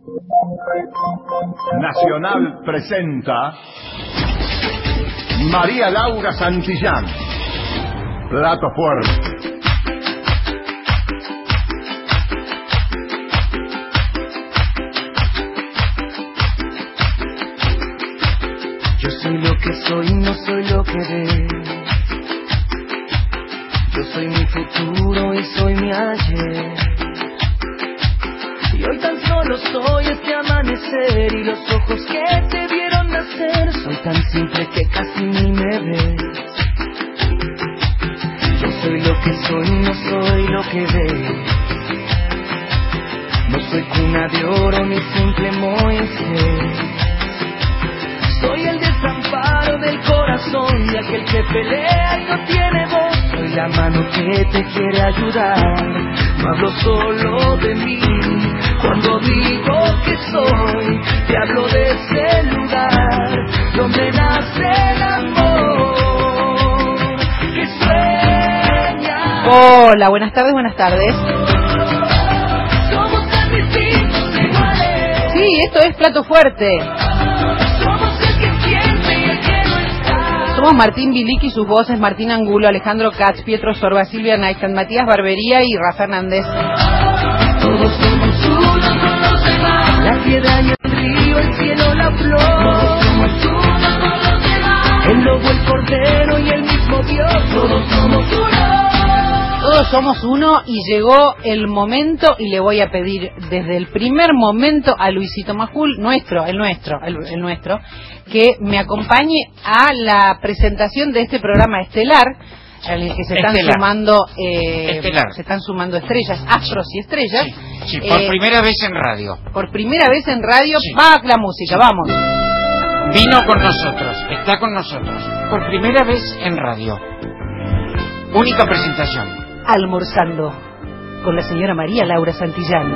Nacional presenta María Laura Santillán. Plato fuerte. Yo soy lo que soy, no soy lo que ves. Yo soy mi futuro y soy mi ayer. Y hoy tan solo soy este amanecer y los ojos que te vieron nacer. Soy tan simple que casi ni me ves. Yo soy lo que soy, no soy lo que ves. No soy cuna de oro ni simple Moisés. Soy el desamparo del corazón de aquel que pelea y no tiene voz. Soy la mano que te quiere ayudar. No hablo solo de mí. Cuando digo que soy, te hablo de ese lugar donde nace el amor que sueña. Hola, buenas tardes, buenas tardes. Somos tan distintos e iguales. Sí, esto es Plato Fuerte. Somos Martín Bilic y sus voces, Martín Angulo, Alejandro Katz, Pietro Sorba, Silvia Naistan, Matías Barbería y Rafa Hernández. Todos somos uno con los demás. La piedra y el río, el cielo, la flor. Todos somos uno con los demás. El lobo, el cordero y el mismo Dios. Todos somos uno. Todos somos uno y llegó el momento y le voy a pedir desde el primer momento a Luisito Majul, el nuestro, que me acompañe a la presentación de este programa estelar, en el que se están sumando estrellas, astros y estrellas. Sí, por primera vez en radio. Por primera vez en radio, sí. Va la música, sí. Vamos. Vino con nosotros, está con nosotros, por primera vez en radio. Única presentación. Almorzando con la señora María Laura Santillán.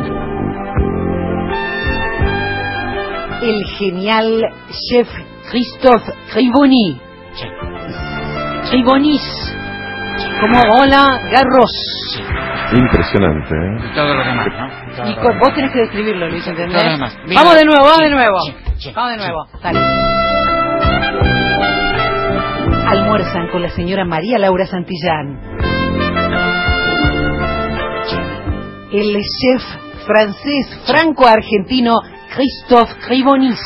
El genial chef Christophe Criboni. Sí. Cribonis. Como Hola Garros. Sí. Impresionante, Y todo lo demás, ¿no? Y vos tenés que describirlo, Luis, ¿entendés? Todo lo demás. Vamos de nuevo. Sí. Vamos de nuevo. Dale. Almuerzan con la señora María Laura Santillán. El chef francés franco-argentino Christophe Cribonis.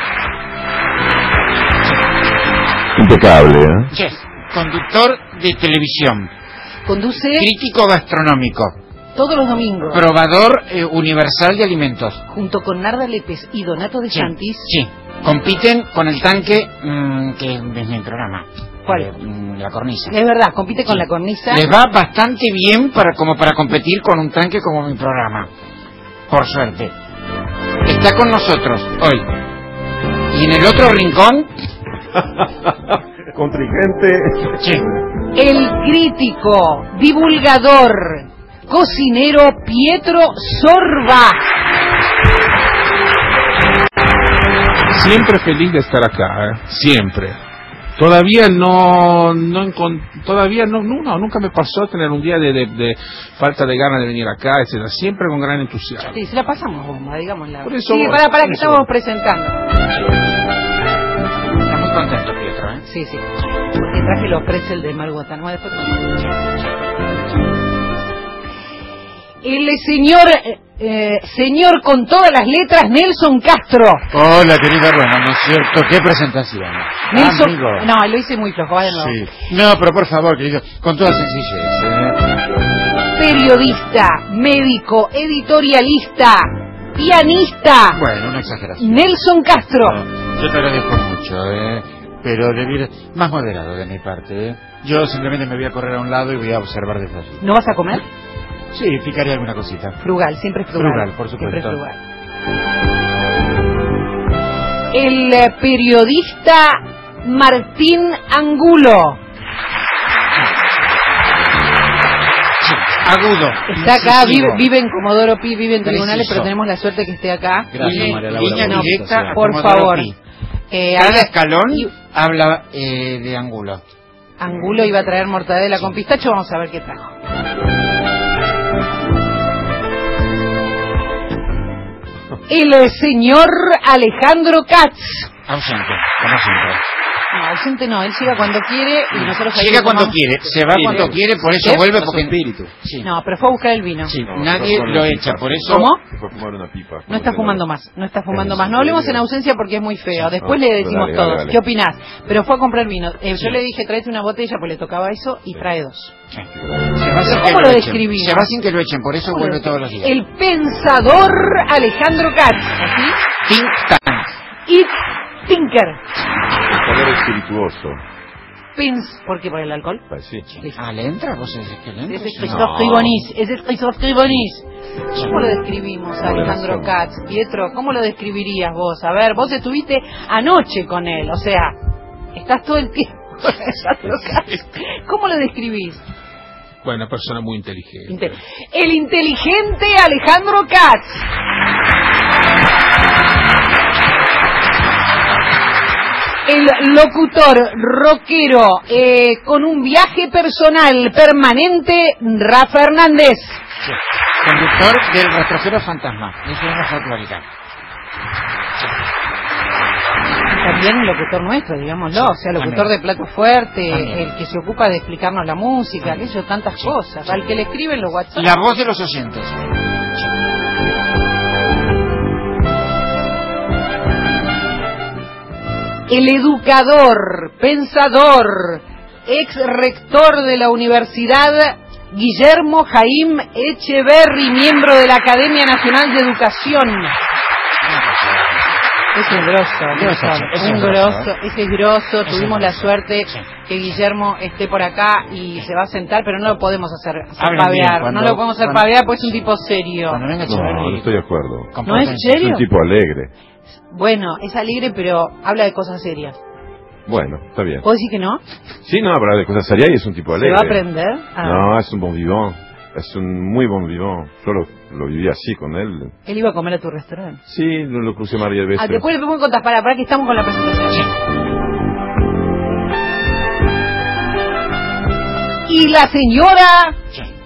Impecable, ¿eh? Chef, conductor de televisión. Conduce Crítico gastronómico. todos los domingos. Probador universal de alimentos. Junto con Narda Lépez y Donato de Santis. Sí. Compiten con el tanque que es mi programa. ¿Cuál? La cornisa. Es verdad, compite con la cornisa. Les va bastante bien para competir con un tanque como mi programa. Por suerte. Está con nosotros hoy. Y en el otro rincón... Contingente. Sí. El crítico, divulgador, cocinero Pietro Sorba. Siempre feliz de estar acá, siempre. Todavía nunca me pasó tener un día de falta de ganas de venir acá, etcétera. Siempre con gran entusiasmo. Sí, se la pasamos bomba, digámosla. Por eso Sí, voy, para por que eso estamos voy. presentando. Estamos contentos, Pietro, ¿eh? Sí, porque traje los pretzels de Malguatanua después. El señor con todas las letras, Nelson Castro. Hola, querida Roma, ¿no es cierto? ¿Qué presentación? Nelson, Amigo. no, lo hice muy flojo, va de nuevo. Sí. No, pero por favor, querido, con toda sencillez, Periodista, médico, editorialista, pianista. Bueno, una exageración. Nelson Castro. No, yo te agradezco mucho, pero debiera... más moderado de mi parte, Yo simplemente me voy a correr a un lado y voy a observar desde allí. ¿No vas a comer? Sí, picaré alguna cosita. Frugal, siempre frugal. Frugal, por supuesto. Siempre frugal. El periodista Martín Angulo. Sí, agudo. Está acá, incisivo. vive en Comodoro Pi, vive en tribunales, Preciso. pero tenemos la suerte que esté acá. Gracias, María Laura. Línea por la directa invitación. a Por Comodoro favor. Pi. Habla- Cada escalón y- habla de Angulo. Angulo iba a traer mortadela con pistacho, vamos a ver qué trajo. El señor Alejandro Katz. Ausente, como siempre. No, ausente no, él llega cuando quiere y nosotros ahí Llega le cuando tomamos- quiere, se va cuando quiere, por eso ¿Qué? vuelve Su porque... espíritu. Sí. No, pero fue a buscar el vino. Sí, No, nadie fue a lo fumar una echa, pipa. por eso... ¿Cómo? Se fue a fumar una pipa. No está fumando más, no está fumando Sí, más. No sí, hablemos bien. en ausencia porque es muy feo. Después No, le decimos dale, todos. dale. ¿Qué opinás? Pero fue a comprar vino. Yo le dije, tráete una botella, pues le tocaba eso y trae dos. Sí. Se va sin ¿Cómo que lo echen. describimos? Se va sin que lo echen, por eso vuelve todos los días. El pensador Alejandro Katz. ¿Así? Think Tank. Y Tinker. Pensador espirituoso. ¿Por qué? ¿Por el alcohol? Pues sí. Ah, ¿le entra? ¿Vos decís que le entra? Ese es Sí. Christoph Tribonis. Ese es Christoph Tribonis. ¿Cómo lo describimos a Alejandro Katz? Pietro, ¿cómo lo describirías vos? A ver, vos estuviste anoche con él, o sea, estás todo el tiempo con Alejandro Katz. ¿Cómo lo describís? Bueno, una persona muy inteligente. El inteligente Alejandro Katz. El locutor rockero con un viaje personal permanente, Rafa Hernández. Sí. Conductor del retrocero fantasma. Eso es la folclórica. También el locutor nuestro, digámoslo, o sea, locutor también. de plato fuerte, También. el que se ocupa de explicarnos la música, aquello, tantas cosas, al que le escriben los WhatsApp. La voz de los oyentes. El educador, pensador, ex rector de la universidad, Guillermo Jaim Echeverri, miembro de la Academia Nacional de Educación. Es un grosso, ese es grosso, tuvimos la suerte que Guillermo esté por acá y se va a sentar, pero no lo podemos hacer Hablen bien, pavear, cuando- no lo podemos hacer cuando- pavear porque es un tipo serio. Cuando venga No, Echeverri, no estoy de acuerdo. ¿No es Es serio? un tipo alegre. Bueno, es alegre pero habla de cosas serias. Bueno, está bien. ¿Puedo decir que no? Sí, no, habla de cosas serias y es un tipo ¿Se alegre. va a aprender? Ah. No, es un bon vivant. Es un muy bon vivant. Yo lo viví así con él. Él iba a comer a tu restaurante. Sí, lo crucé varias veces. Después le pongo en contas, para que estamos con la presentación. Y la señora...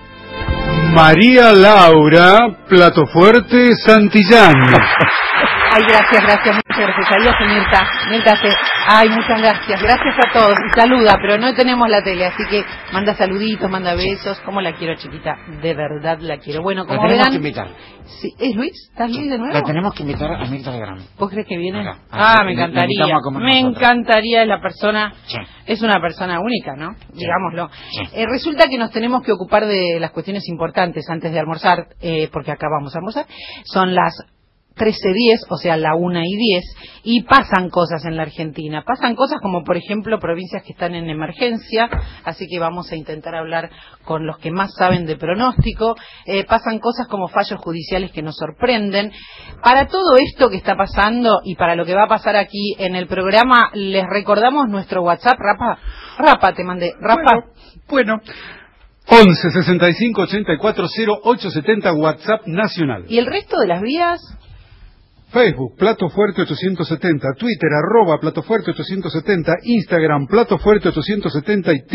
María Laura Platofuerte Santillán. Ay, gracias, muchas gracias. Ahí hace Mirta hace... Ay, muchas gracias. Gracias a todos. Y saluda, pero no tenemos la tele, así que manda saluditos, manda besos. ¿Cómo la quiero, chiquita? De verdad la quiero. Bueno, la como tenemos verán... que invitar. Sí, ¿es Luis? ¿Estás Luis de nuevo? La tenemos que invitar a Mirta Legrand. ¿Vos crees que viene? Acá. Me La encantaría. invitamos a comer Me nosotros. encantaría, es la persona... Sí. Es una persona única, ¿no? Digámoslo. Sí. Resulta que nos tenemos que ocupar de las cuestiones importantes antes de almorzar, porque acá vamos a almorzar. Son las 13:10, o sea, la 1:10, y pasan cosas en la Argentina. Pasan cosas como, por ejemplo, provincias que están en emergencia, así que vamos a intentar hablar con los que más saben de pronóstico. Pasan cosas como fallos judiciales que nos sorprenden. Para todo esto que está pasando y para lo que va a pasar aquí en el programa, les recordamos nuestro WhatsApp. Rapa, te mandé. Rapa. Bueno. 11 65 84 0870 WhatsApp nacional. ¿Y el resto de las vías? Facebook, Plato Fuerte 870, Twitter, @PlatoFuerte870, Instagram, Plato Fuerte 870 y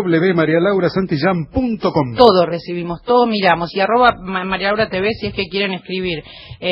www.marialaurasantillán.com. Todo recibimos, todo miramos. Y @Marialaura TV si es que quieren escribir.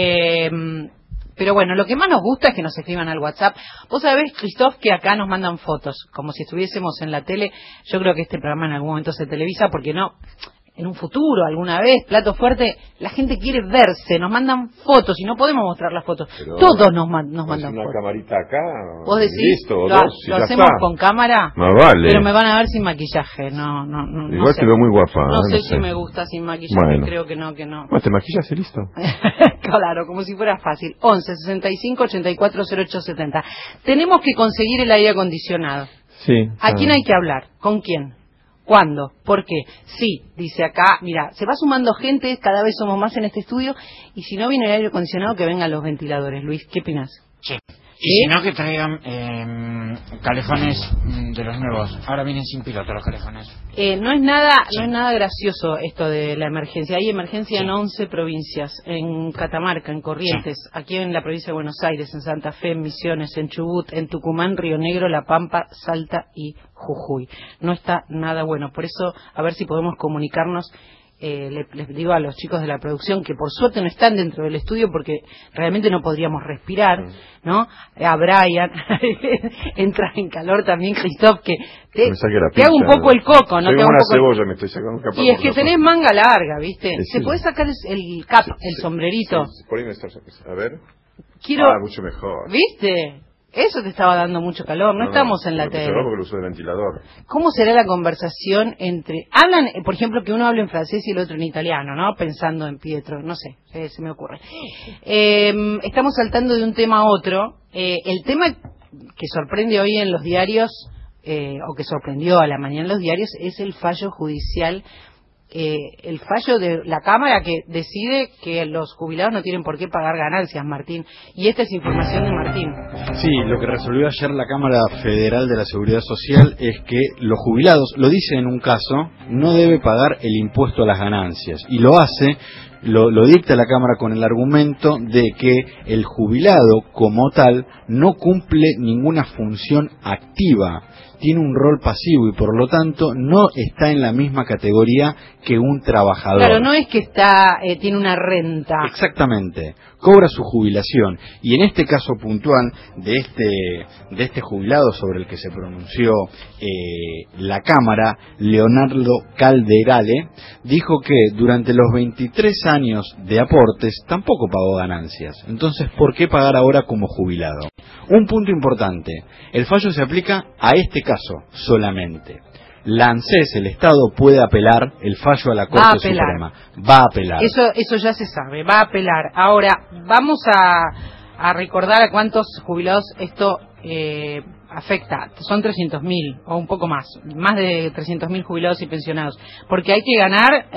Pero bueno, lo que más nos gusta es que nos escriban al WhatsApp. Vos sabés, Christoph, que acá nos mandan fotos, como si estuviésemos en la tele. Yo creo que este programa en algún momento se televisa, porque no... En un futuro, alguna vez, Plato Fuerte, la gente quiere verse, nos mandan fotos y no podemos mostrar las fotos. Pero Todos nos mandan una fotos. camarita acá. ¿Vos decís? Listo, ¿Lo dos, y lo ya hacemos está. con cámara? Más vale. Pero me van a ver sin maquillaje, no Igual sé. te veo muy guapa. No sé no si me gusta sin maquillaje, Bueno. creo que no. Bueno, te maquillas y listo. Claro, como si fuera fácil. 11 65 84 08 70. Tenemos que conseguir el aire acondicionado. Sí. ¿A quién hay que hablar? ¿Con quién? ¿Cuándo? ¿Por qué? Sí, dice acá, mira, se va sumando gente, cada vez somos más en este estudio, y si no viene el aire acondicionado, que vengan los ventiladores. Luis, ¿qué opinas? Sí. Y si no, que traigan calefones de los nuevos. Ahora vienen sin piloto los calefones. No es nada gracioso esto de la emergencia. Hay emergencia en 11 provincias, en Catamarca, en Corrientes, aquí en la provincia de Buenos Aires, en Santa Fe, en Misiones, en Chubut, en Tucumán, Río Negro, La Pampa, Salta y Jujuy. No está nada bueno. Por eso, a ver si podemos comunicarnos les digo a los chicos de la producción que por suerte no están dentro del estudio porque realmente no podríamos respirar, ¿no? A Brian, entra en calor también, Christoph, que te hago un poco el coco, ¿no? Soy te como una poco cebolla, me estoy sacando un capa. Y es que tenés manga larga, ¿viste? Sí. Se puede sacar el cap, el sombrerito. Sí, por ahí me está... A ver. Quiero... mucho mejor. ¿Viste? Eso te estaba dando mucho calor, no estamos en la tele. Porque lo uso de ventilador. ¿Cómo será la conversación entre... Hablan, por ejemplo, que uno habla en francés y el otro en italiano, ¿no? Pensando en Pietro, no sé, se me ocurre. Estamos saltando de un tema a otro. El tema que sorprende hoy en los diarios, o que sorprendió a la mañana en los diarios, es el fallo judicial, el fallo de la Cámara que decide que los jubilados no tienen por qué pagar ganancias, Martín. Y esta es información de Martín. Sí, lo que resolvió ayer la Cámara Federal de la Seguridad Social es que los jubilados, lo dice en un caso, no debe pagar el impuesto a las ganancias. Y lo hace, lo dicta la Cámara con el argumento de que el jubilado como tal no cumple ninguna función activa, tiene un rol pasivo y por lo tanto no está en la misma categoría que un trabajador. Claro, no es que tiene una renta. Exactamente, cobra su jubilación y en este caso puntual de este jubilado sobre el que se pronunció la Cámara, Leonardo Calderale, dijo que durante los 23 años de aportes tampoco pagó ganancias. Entonces, ¿por qué pagar ahora como jubilado? Un punto importante, el fallo se aplica a este caso solamente. La ANSES, el Estado, puede apelar el fallo a la Corte Suprema. Va a apelar. Eso ya se sabe, va a apelar. Ahora, vamos a recordar a cuántos jubilados esto afecta. Son 300.000 o un poco más de 300.000 jubilados y pensionados, porque hay que ganar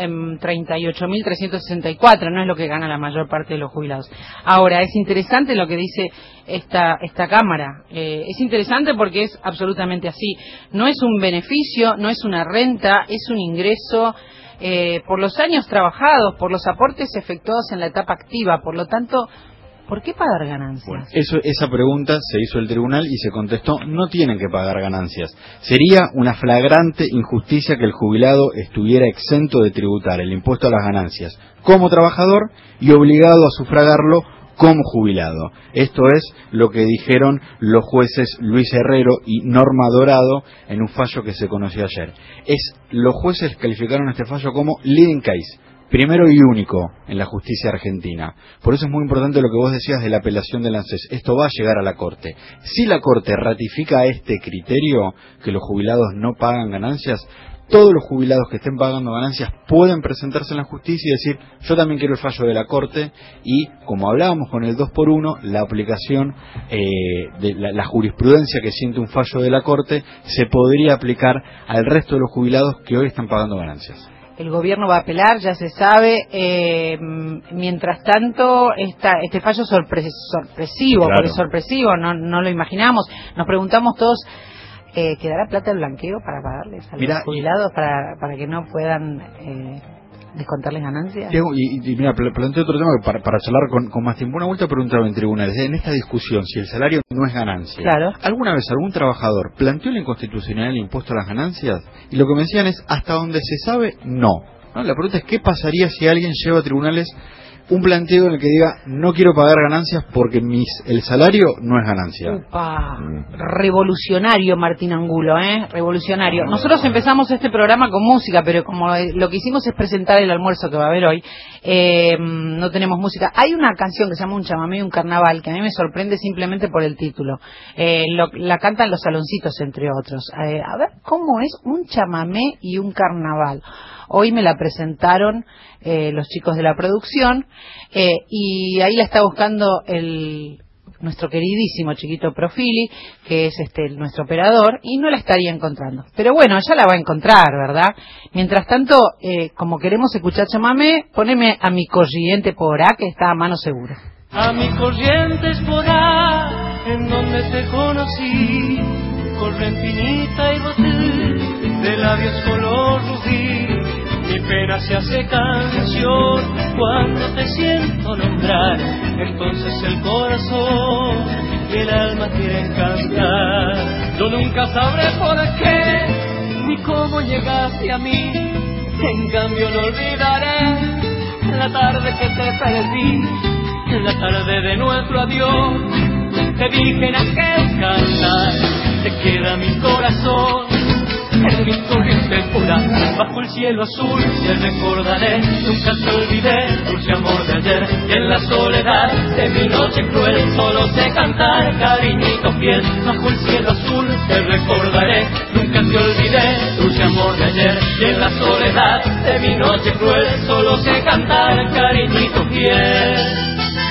38.364, no es lo que gana la mayor parte de los jubilados. Ahora, es interesante lo que dice esta Cámara, es interesante porque es absolutamente así, no es un beneficio, no es una renta, es un ingreso por los años trabajados, por los aportes efectuados en la etapa activa, por lo tanto, ¿por qué pagar ganancias? Bueno, esa pregunta se hizo el tribunal y se contestó, no tienen que pagar ganancias. Sería una flagrante injusticia que el jubilado estuviera exento de tributar el impuesto a las ganancias como trabajador y obligado a sufragarlo como jubilado. Esto es lo que dijeron los jueces Luis Herrero y Norma Dorado en un fallo que se conoció ayer. Los jueces calificaron este fallo como leading case, primero y único en la justicia argentina. Por eso es muy importante lo que vos decías de la apelación del ANSES. Esto va a llegar a la Corte. Si la Corte ratifica este criterio, que los jubilados no pagan ganancias, todos los jubilados que estén pagando ganancias pueden presentarse en la justicia y decir, yo también quiero el fallo de la Corte, y como hablábamos con el 2x1, la aplicación de la jurisprudencia que siente un fallo de la Corte se podría aplicar al resto de los jubilados que hoy están pagando ganancias. El gobierno va a apelar, ya se sabe. Mientras tanto, este fallo sorpresivo, claro, porque es sorpresivo, no lo imaginamos. Nos preguntamos todos, ¿quedará plata el blanqueo para pagarles a los jubilados para que no puedan descontarles ganancias? Y mira, planteo otro tema que para charlar con más tiempo. Una vuelta preguntaba en tribunales, en esta discusión, si el salario no es ganancia, claro, ¿alguna vez algún trabajador planteó la inconstitucionalidad del impuesto a las ganancias? Y lo que me decían es, hasta donde se sabe, no. La pregunta es, ¿qué pasaría si alguien lleva a tribunales un planteo en el que diga, no quiero pagar ganancias porque el salario no es ganancia? Upa, revolucionario Martín Angulo, revolucionario. Nosotros empezamos este programa con música, pero como lo que hicimos es presentar el almuerzo que va a haber hoy, no tenemos música. Hay una canción que se llama Un chamamé y un carnaval, que a mí me sorprende simplemente por el título. La cantan Los Saloncitos, entre otros. A ver, ¿cómo es un chamamé y un carnaval? Hoy me la presentaron los chicos de la producción, y ahí la está buscando nuestro queridísimo chiquito Profili, que es nuestro operador, y no la estaría encontrando. Pero bueno, ya la va a encontrar, ¿verdad? Mientras tanto, como queremos escuchar chamamé, poneme a Mi Corriente por A, que está a mano segura. A Mi Corrientes por A, en donde te conocí, corriente infinita y botín, de labios color rubí. Mi pena se hace canción cuando te siento nombrar. Entonces el corazón y el alma quieren cantar. Yo nunca sabré por qué ni cómo llegaste a mí. En cambio no olvidaré la tarde que te perdí, la tarde de nuestro adiós. Te dije en aquel cantar, te queda mi corazón. En mi corriente pura, bajo el cielo azul, te recordaré, nunca te olvidé, dulce amor de ayer. Y en la soledad de mi noche cruel, solo sé cantar, cariñito fiel. Bajo el cielo azul, te recordaré, nunca te olvidé, dulce amor de ayer. Y en la soledad de mi noche cruel, solo sé cantar, cariñito fiel.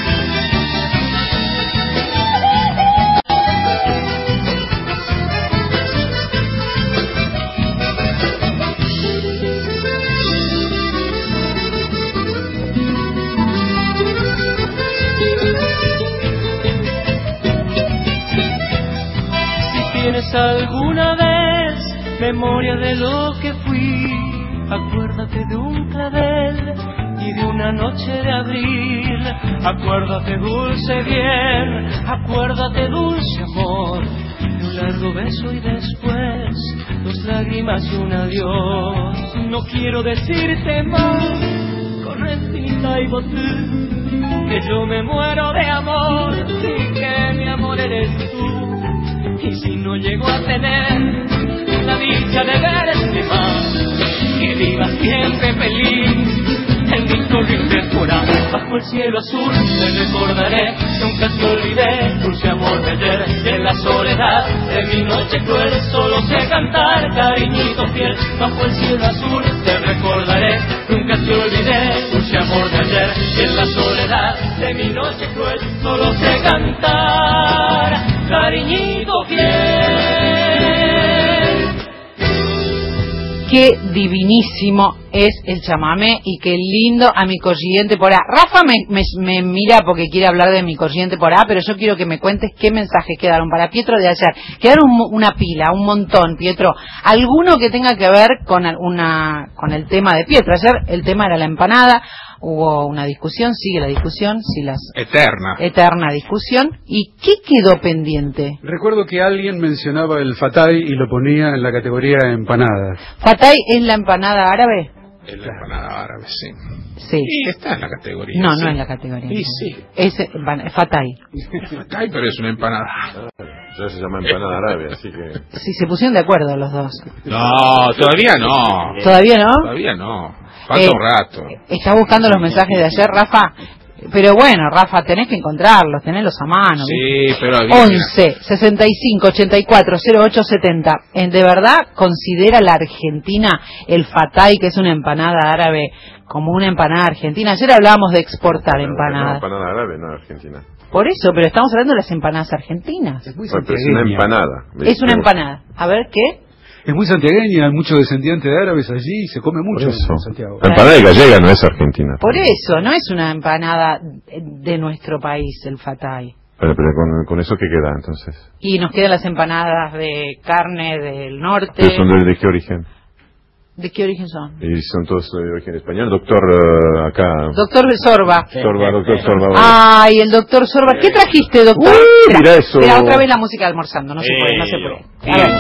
¿Tienes alguna vez memoria de lo que fui? Acuérdate de un clavel y de una noche de abril. Acuérdate dulce bien, acuérdate dulce amor, de un largo beso y después 2 lágrimas y un adiós. No quiero decirte más, correctita y botú, que yo me muero de amor y que mi amor eres tú. Y si no llego a tener la dicha de verte más, que vivas siempre feliz en mi corriente pura, bajo el cielo azul te recordaré, nunca te olvidé, dulce amor de ayer. En la soledad de mi noche cruel, solo sé cantar, cariñito fiel. Bajo el cielo azul te recordaré, nunca te olvidé, dulce amor de ayer. En la soledad de mi noche cruel, solo sé cantar, cariñito fiel. Qué divinísimo es el chamamé y qué lindo a mi corriente por A. Rafa me mira porque quiere hablar de mi corriente por A, pero yo quiero que me cuentes qué mensajes quedaron para Pietro de ayer. Quedaron una pila, un montón, Pietro. Alguno que tenga que ver con el tema de Pietro. Ayer el tema era la empanada. Hubo una discusión, sigue la discusión, eterna discusión. ¿Y qué quedó pendiente? Recuerdo que alguien mencionaba el fatay y lo ponía en la categoría empanadas. ¿Fatay es la empanada árabe? Es la empanada árabe, sí. Sí. Y está en la categoría. No, sí. no es la categoría. Sí, sí. Es fatay. Fatay, pero es una empanada. Ya se llama empanada árabe, así que... Sí, se pusieron de acuerdo los dos. No, todavía no. ¿Todavía no? Todavía no. Falta un rato. ¿Estás buscando los mensajes de ayer, Rafa? Pero bueno, Rafa, tenés que encontrarlos, tenedlos a mano. Sí, pero... 11 65 84 08 70. ¿De verdad considera la Argentina el fatay, que es una empanada árabe, como una empanada argentina? Ayer hablábamos de exportar empanadas. No, empanada árabe, no argentina. Por eso, pero estamos hablando de las empanadas argentinas. Es muy Bueno, pero es una empanada. Es una empanada. A ver, ¿qué? Es muy santiagueña, hay muchos descendientes de árabes allí, se come mucho en Santiago. La empanada de gallega no es argentina. Por eso, no es una empanada de nuestro país, el fatay. Pero con eso, ¿qué queda entonces? Y nos quedan las empanadas de carne del norte. ¿Pero son de qué origen? ¿De qué origen son? Y son todos de origen español. Doctor, acá... Doctor Sorba. Doctor Sorba. Ay, el doctor Sorba. ¿Qué trajiste, doctor? Mira eso. Mira, otra vez la música almorzando. No se puede, no se puede. A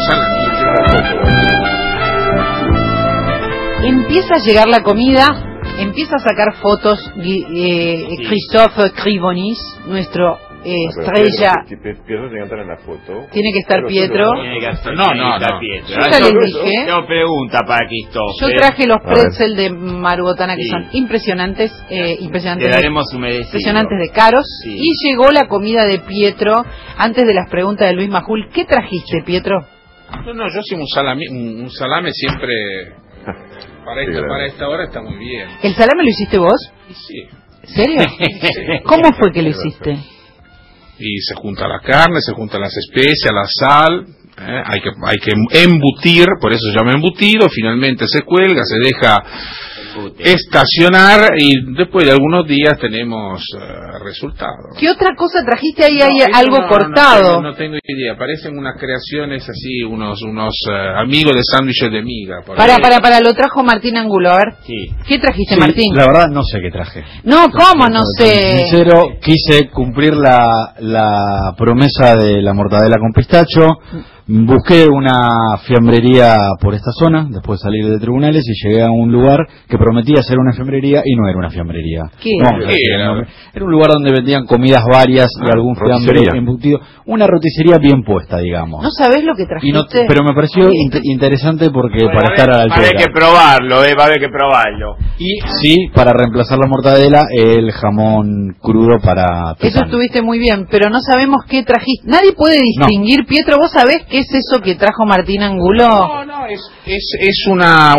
ver. Empieza a llegar la comida, empieza a sacar fotos Christophe Cribonis, nuestro estrella. Pietro tiene que estar en la foto. Tiene que estar Pietro. No. Yo ya les dije. Tengo pregunta para Christophe. Yo traje los pretzel de Marubotana que son impresionantes, Le daremos su merecido. impresionantes de caros. Sí. Y llegó la comida de Pietro. Antes de las preguntas de Luis Majul, ¿qué trajiste, Pietro? No, yo soy un salame siempre... Para esta hora está muy bien. ¿El salame lo hiciste vos? Sí. ¿Serio? Sí. ¿Cómo fue que lo hiciste? Y se junta la carne, se juntan las especias, la sal, hay que embutir, por eso se llama embutido, finalmente se cuelga, se deja estacionar y después de algunos días tenemos resultados. ¿Qué otra cosa trajiste ahí? Hay algo cortado. No tengo idea, parecen unas creaciones así, unos amigos de sándwiches de miga. Para, lo trajo Martín Angulo, a ver. Sí. ¿Qué trajiste, Sí, Martín? La verdad no sé qué traje. No, ¿cómo no sé? Sincero, quise cumplir la promesa de la mortadela con pistacho. Busqué una fiambrería por esta zona, después de salir de tribunales, y llegué a un lugar que prometía ser una fiambrería y no era una fiambrería. ¿Qué era? Era un lugar donde vendían comidas varias y algún fiambre embutido. Una roticería bien puesta, digamos. ¿No sabés lo que trajiste? Pero me pareció interesante porque para estar a la altura. Va a haber que probarlo, va a haber que probarlo. Y sí, para reemplazar la mortadela, el jamón crudo para Eso Tejano. estuviste muy bien, pero no sabemos qué trajiste. Nadie puede distinguir, Pietro, ¿vos sabés qué es eso que trajo Martín Angulo? No, es una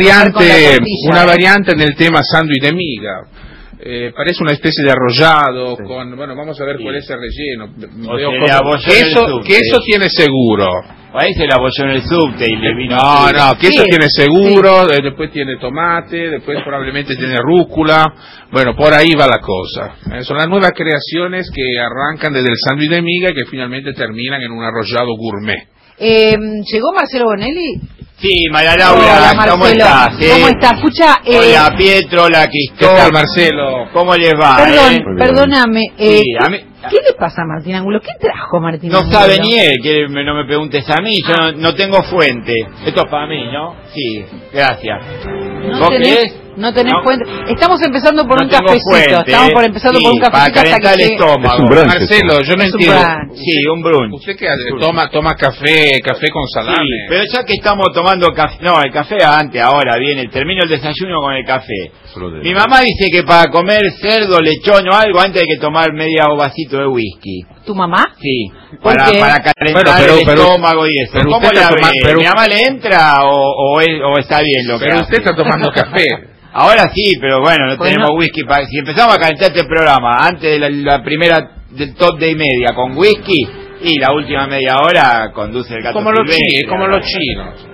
variante del tema sándwich de miga. Parece una especie de arrollado con, bueno, vamos a ver cuál es el relleno. Queso tiene seguro. Ahí se la apoyó en el subte y le vino. No, queso tiene seguro, después tiene tomate, después probablemente tiene rúcula. Bueno, por ahí va la cosa. Son las nuevas creaciones que arrancan desde el sándwich de miga y que finalmente terminan en un arrollado gourmet. ¿Llegó Marcelo Bonelli? Sí, María Laura, ¿cómo estás? ¿Cómo estás? Escucha, hola Pietro, hola Cristóbal. ¿Qué tal, Marcelo? ¿Cómo les va? Perdóname. Sí, a mí... ¿Qué le pasa a Martín Angulo? ¿Qué trajo Martín Angulo? No sabe ni él, que no me preguntes a mí, yo no tengo fuente. Esto es para mí, ¿no? Sí, gracias. ¿Vos querés? No tenés fuente. Estamos empezando por un cafecito. Fuente, estamos por empezando por un cafecito para calentar el estómago. Es un brunch, Marcelo, yo no entiendo. Sí, un brunch. ¿Usted qué hace? Toma café con salame. Sí, pero ya que estamos tomando café, no, el café antes, ahora viene, termino el desayuno con el café. Mi mamá dice que para comer cerdo, lechón o algo, antes hay que tomar media vasito de whisky. ¿Tu mamá? Sí, para calentar el estómago y eso. ¿Cómo la ve? ¿Mi mamá le entra o está bien lo que pero hace? Usted está tomando café. Ahora sí, pero bueno, no tenemos whisky. Si empezamos a calentar este programa antes de la primera del top de y media con whisky, y la última media hora conduce el gato como los chinos.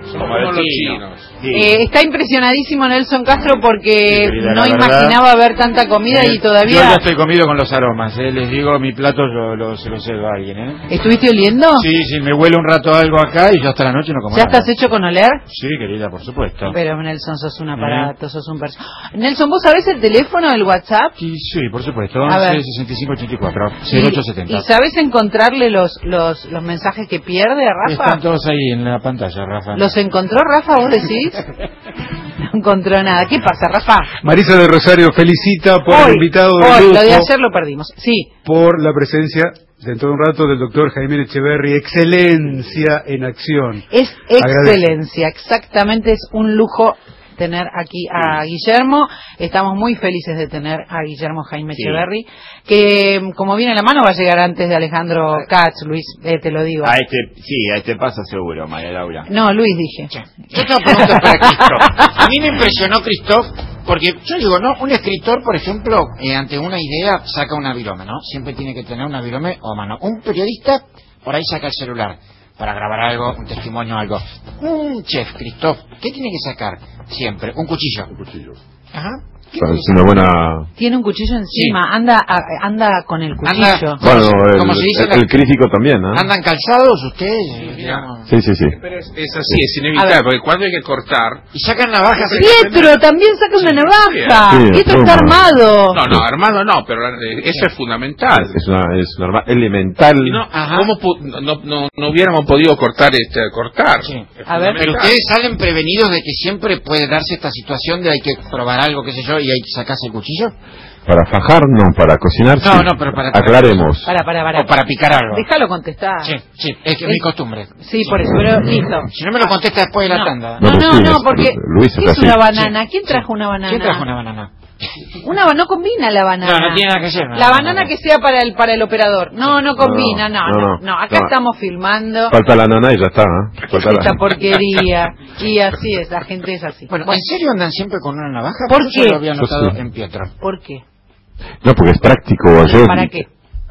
Sí. Está impresionadísimo Nelson Castro porque no imaginaba ver tanta comida y todavía... Yo ya estoy comido con los aromas, les digo, mi plato se lo cedo a alguien. ¿Estuviste oliendo? Sí, me huele un rato algo acá y yo hasta la noche no como ¿Ya nada. estás hecho con oler? Sí, querida, por supuesto. Pero Nelson, sos un aparato, sos un Nelson, ¿vos sabés el teléfono del WhatsApp? Sí, por supuesto, 6584 0870. ¿Y sabés encontrarle los mensajes que pierde a Rafa? Están todos ahí en la pantalla, Rafa. ¿Los encontró Rafa, vos decís? No encontró nada. ¿Qué pasa, Rafa? Marisa de Rosario felicita por el invitado de lujo. Lo de ayer lo perdimos. Sí. Por la presencia, dentro de un rato, del doctor Jaime Echeverry. Excelencia en acción. Es excelencia, exactamente. Es un lujo tener aquí a Guillermo. Estamos muy felices de tener a Guillermo Jaime Echeverry, que como viene a la mano va a llegar antes de Alejandro Katz, Luis, te lo digo. A este paso seguro, María Laura. No, Luis dije. Yo tengo preguntas para Christoph. A mí me impresionó Christoph, porque yo digo, ¿no? Un escritor, por ejemplo, ante una idea saca una virome, ¿no? Siempre tiene que tener una virome o mano. Un periodista, por ahí saca el celular para grabar algo, un testimonio, algo. Un chef, Christoph, ¿qué tiene que sacar siempre? Un cuchillo. Ajá. Es una buena... Tiene un cuchillo encima, anda con el cuchillo. Bueno, el crítico también, ¿no? ¿Andan calzados ustedes? Digamos? Sí. Pero es así, es inevitable, porque cuando hay que cortar... Y sacan navajas. Pietro también saca una navaja. Pietro está armado. No, armado no, pero eso es fundamental. Es una arma elemental. ¿Cómo no hubiéramos podido cortar? Sí. A ver, pero ustedes salen prevenidos de que siempre puede darse esta situación de hay que probar algo, qué sé yo, y hay que sacarse el cuchillo. Para fajar, no, para cocinar. No, pero para aclaremos. Para. O para picar algo. Déjalo contestar. Sí, es que es mi costumbre. Sí, por eso, pero listo. Si no me lo contesta después de la tanda. No, porque Luis ¿qué es una banana? ¿Quién trajo una banana? ¿Quién trajo una banana? No combina la banana. No tiene nada que ser. La banana que sea para el operador. No combina, no. Acá estamos filmando. Falta la nana y ya está, Esta porquería. Y así es, la gente es así. Bueno, ¿en serio andan siempre con una navaja? ¿Por qué? Yo lo había notado en Pietro. ¿Por qué? No, porque es práctico. ¿Para qué?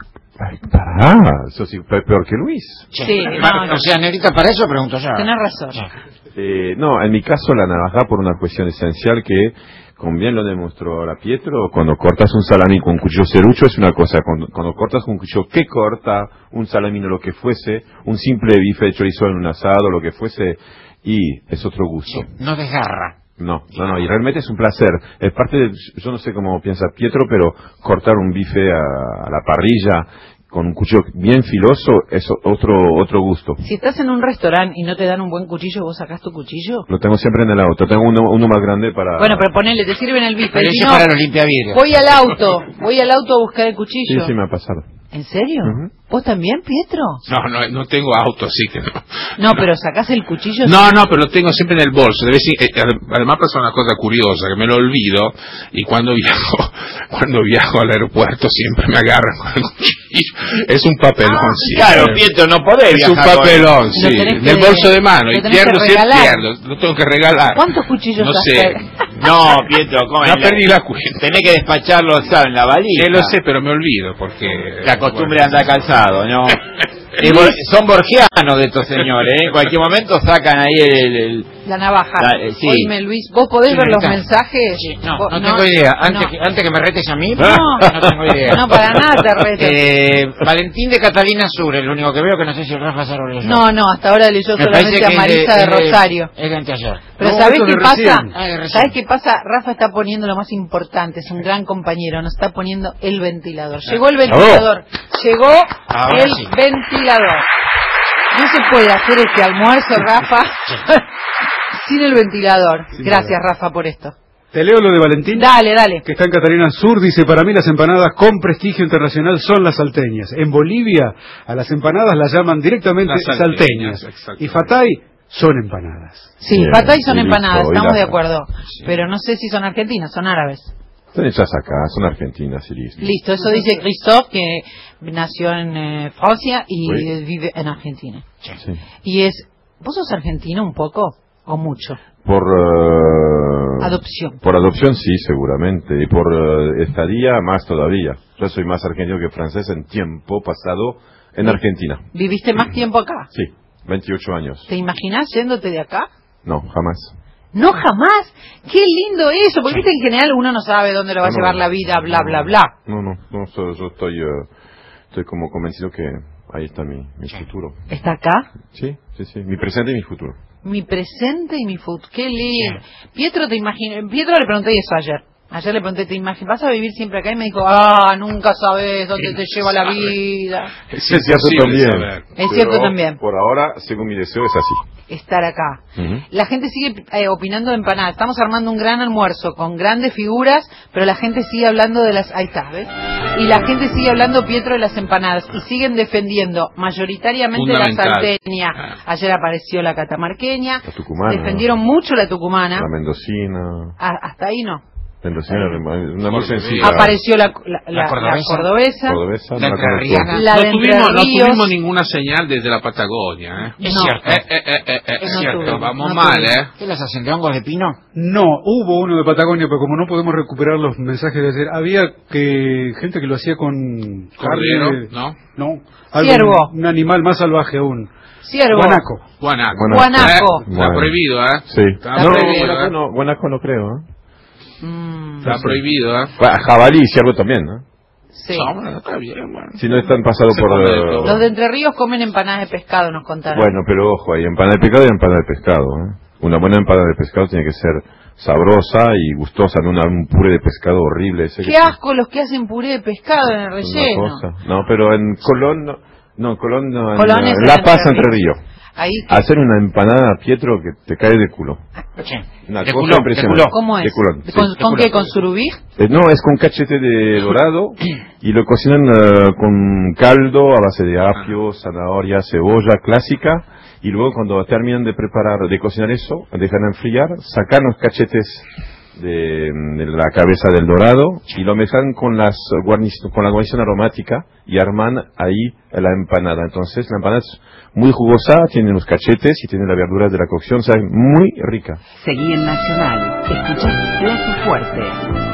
Eso sí, peor que Luis. Sí, o sea, Negrita, para eso pregunto yo. Tenés razón. No, en mi caso la navaja por una cuestión esencial que, como bien lo demostró ahora Pietro, cuando cortas un salami con un cuchillo serrucho es una cosa, cuando cortas con un cuchillo que corta un salamino, lo que fuese, un simple bife de chorizo en un asado, lo que fuese, y es otro gusto. Sí, no desgarra. No, y realmente es un placer. Es parte de, yo no sé cómo piensa Pietro, pero cortar un bife a la parrilla con un cuchillo bien filoso, es otro gusto. Si estás en un restaurante y no te dan un buen cuchillo, ¿vos sacás tu cuchillo? Lo tengo siempre en el auto. Tengo uno más grande para... Bueno, pero ponele, te sirven el bife. Pero Si eso no, para los limpiavidrios. voy al auto a buscar el cuchillo. Sí, me ha pasado. ¿En serio? Ujú. ¿Vos también, Pietro? No tengo auto, así que no. No, pero sacás el cuchillo. No, pero lo tengo siempre en el bolso. Además pasa una cosa curiosa, que me lo olvido, y cuando viajo al aeropuerto siempre me agarran con el cuchillo. Es un papelón, sí. Claro, Pietro, no podés Es un viajar con papelón, Lo sí. tenés En que- el bolso de mano. lo Y tenés que pierdo, regalar. lo tengo que regalar. ¿Cuántos cuchillos No has sé. perdido? No, Pietro, ¿cómo Ya perdí la cuenta. Tenés que despacharlo, ¿sabes? En la valija. Lo sé, pero me olvido, porque... La costumbre de andar calzado, ¿no? Son borgianos de estos señores, ¿eh? En cualquier momento sacan ahí el La navaja. Sí. Oíme, Luis, ¿vos podés Sí, ver los acá. mensajes? Sí, no ¿Vos- tengo idea. no. Antes que me retes a mí, No. no tengo idea. No, para nada te reto. Valentín de Catalina Sur, el único que veo, que no sé si Rafa Saro leyó. No, hasta ahora leyó Me solamente parece a que Marisa de Rosario. Es de anteayer. Pero No, ¿sabés esto qué de pasa? recién. Ah, de recién. ¿Sabés qué pasa? Rafa está poniendo lo más importante, es un gran compañero, nos está poniendo el ventilador. Llegó el ventilador, llegó Ahora el sí. ventilador. No se puede hacer este almuerzo, Rafa, sin el ventilador. Gracias, Rafa, por esto. Te leo lo de Valentín, Dale, dale. que está en Catalina Sur. Dice: para mí las empanadas con prestigio internacional son las salteñas. En Bolivia a las empanadas las llaman directamente Las salteñas, salteñas. exactamente. Y fatay son empanadas. Sí, Bien, patay son y listo, empanadas, y estamos de las- acuerdo. Pero no sé si son argentinas, son árabes. Están hechas acá, son argentinas y listo. Listo, eso dice Christophe, que nació en Francia y Sí. vive en Argentina. Sí. Y ¿vos sos argentino un poco o mucho? Por Adopción. Por adopción sí, seguramente. Y por estadía más todavía. Yo soy más argentino que francés en tiempo pasado en Argentina. ¿Viviste más tiempo acá? Sí, 28 años. ¿Te imaginás yéndote de acá? No, jamás. No, jamás. Qué lindo eso, porque viste, en general uno no sabe dónde lo va a llevar la vida, bla, bla, bla. No, yo estoy como convencido que ahí está mi futuro. ¿Está acá? Sí, mi presente y mi futuro. Mi presente y mi futuro. Qué lindo. Pietro le pregunté eso ayer. Ayer le pregunté, ¿vas a vivir siempre acá? Y me dijo, nunca sabes dónde te lleva la vida. Es cierto imposible también. saber. Es cierto Pero también. Por ahora, según mi deseo, es así. Estar acá. Ujú. La gente sigue opinando de empanadas. Estamos armando un gran almuerzo con grandes figuras, pero la gente sigue hablando de las... Ahí está, ¿ves? Y la gente sigue hablando, Pietro, de las empanadas. Y siguen defendiendo mayoritariamente la Fundamental. salteña. Ayer apareció la catamarqueña. La tucumana. Defendieron mucho la tucumana. La mendocina. Hasta ahí no. Mendocina, una muy sencilla. Apareció la cordobesa. cordobesa. Cordobesa, La no la conozco. entrerriana. La de No Entre tuvimos Ríos. ninguna señal desde la Patagonia, ¿eh? Es No. cierto. Es No cierto, tuvimos, vamos no mal, tuvimos. ¿eh? ¿Qué las hacen de hongos de pino? No, hubo uno de Patagonia, pero como no podemos recuperar los mensajes de ayer, había gente que lo hacía con Cordero, carne- ¿no? No, Ciervo. un animal más salvaje aún. Ciervo. Guanaco. Guanaco. Guanaco. Está prohibido, ¿eh? Sí. Está No, prohibido, ¿eh? Guanaco no creo, ¿eh? Está prohibido, ¿eh? Jabalí y ciervo también, ¿no? Sí. No, bueno, está bien, bueno. Si no están pasados Se por... come de todo. Los de Entre Ríos comen empanadas de pescado, nos contaron. Bueno, pero ojo, hay empanada de pescado y empanada de pescado, ¿eh? Una buena empanada de pescado tiene que ser sabrosa y gustosa, no un puré de pescado horrible. Ese Qué que asco los que hacen puré de pescado en el es una relleno. cosa. No, pero en Colón, Colón no, Colón es en en La Entre Paz, Entre Ríos. Ríos. Ahí, Hacer una empanada, Pietro, que te cae de culo. Sí. Una De cosa culo, impresionante. de culo. ¿cómo es? De culón, sí. ¿Con qué? ¿Con surubí? No, es con cachete de dorado y lo cocinan con caldo a base de apio, zanahoria, cebolla clásica, y luego cuando terminan de cocinar eso, dejan enfriar, sacan los cachetes de la cabeza del dorado y lo mezclan con la guarnición aromática y arman ahí la empanada. Entonces la empanada es muy jugosa, tiene los cachetes y tiene las verduras de la cocción, sabe muy rica. Seguí en Nacional. Escuchá Plato Fuerte.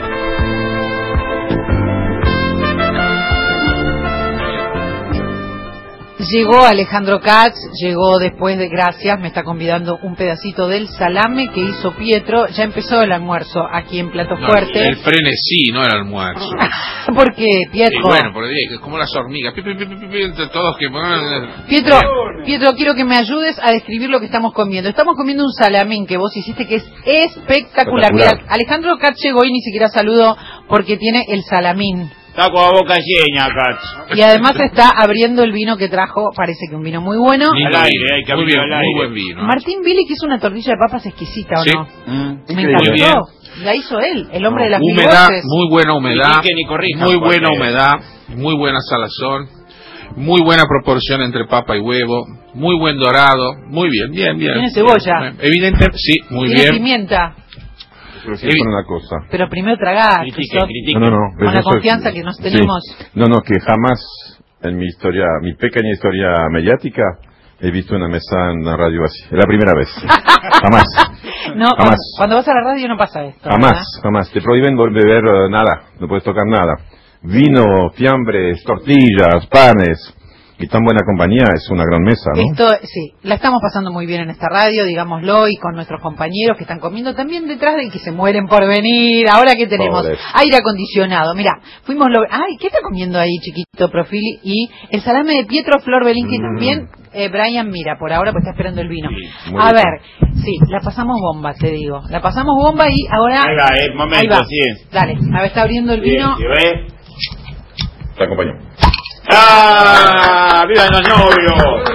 Llegó Alejandro Katz, llegó después de Gracias, me está convidando un pedacito del salame que hizo Pietro. Ya empezó el almuerzo aquí en Plato No, Fuerte. el frenesí, no el almuerzo. ¿Por qué, Pietro? Y bueno, porque es como las hormigas. Pi, pi, pi, pi, pi, entre todos que... Pietro, quiero que me ayudes a describir lo que estamos comiendo. Estamos comiendo un salamín que vos hiciste que es espectacular. Mira, Alejandro Katz llegó y ni siquiera saludó porque tiene el salamín. Está con la boca llena acá. Y además está abriendo el vino que trajo, parece que un vino muy bueno. Al aire, hay que muy abrirlo bien, al aire. muy buen vino. Martín Billy, que hizo una tortilla de papas exquisita, ¿o Sí. no? Me Increíble. encantó. La hizo él, el hombre de las mil Humedad, voces. muy buena humedad, Ni corrija, muy buena porque- humedad, muy buena salazón, muy buena proporción entre papa y huevo, muy buen dorado, muy bien, bien. Tiene cebolla. Evidente, sí, muy Tiene bien. pimienta. Pero siempre una cosa. Pero primero tragá, Critique, Christoph, critique. No. con la yo soy- confianza que nos sí. tenemos. No, que jamás en mi historia, mi pequeña historia mediática, he visto una mesa en una radio así. Es la primera vez. Jamás. No, Jamás. cuando vas a la radio no pasa esto. Jamás. Te prohíben beber nada. No puedes tocar nada. Vino, fiambres, tortillas, panes. Y tan buena compañía, es una gran mesa, ¿no? Esto, sí, la estamos pasando muy bien en esta radio, digámoslo, y con nuestros compañeros que están comiendo también detrás de que se mueren por venir. Ahora que tenemos Pobres. aire acondicionado. Mira, ay, ¿qué está comiendo ahí, chiquito Profili? Y el salame de Pietro Flor Belinqui también. Brian, mira, por ahora pues está esperando el vino. muy A rico. ver, sí, la pasamos bomba, te digo. La pasamos bomba y ahora... Ahí va, momento, ahí va. sí. Dale, a ver, está abriendo el vino. Sí, ¿ves? Te acompaño. ¡Ah! ¡Vivan los novios!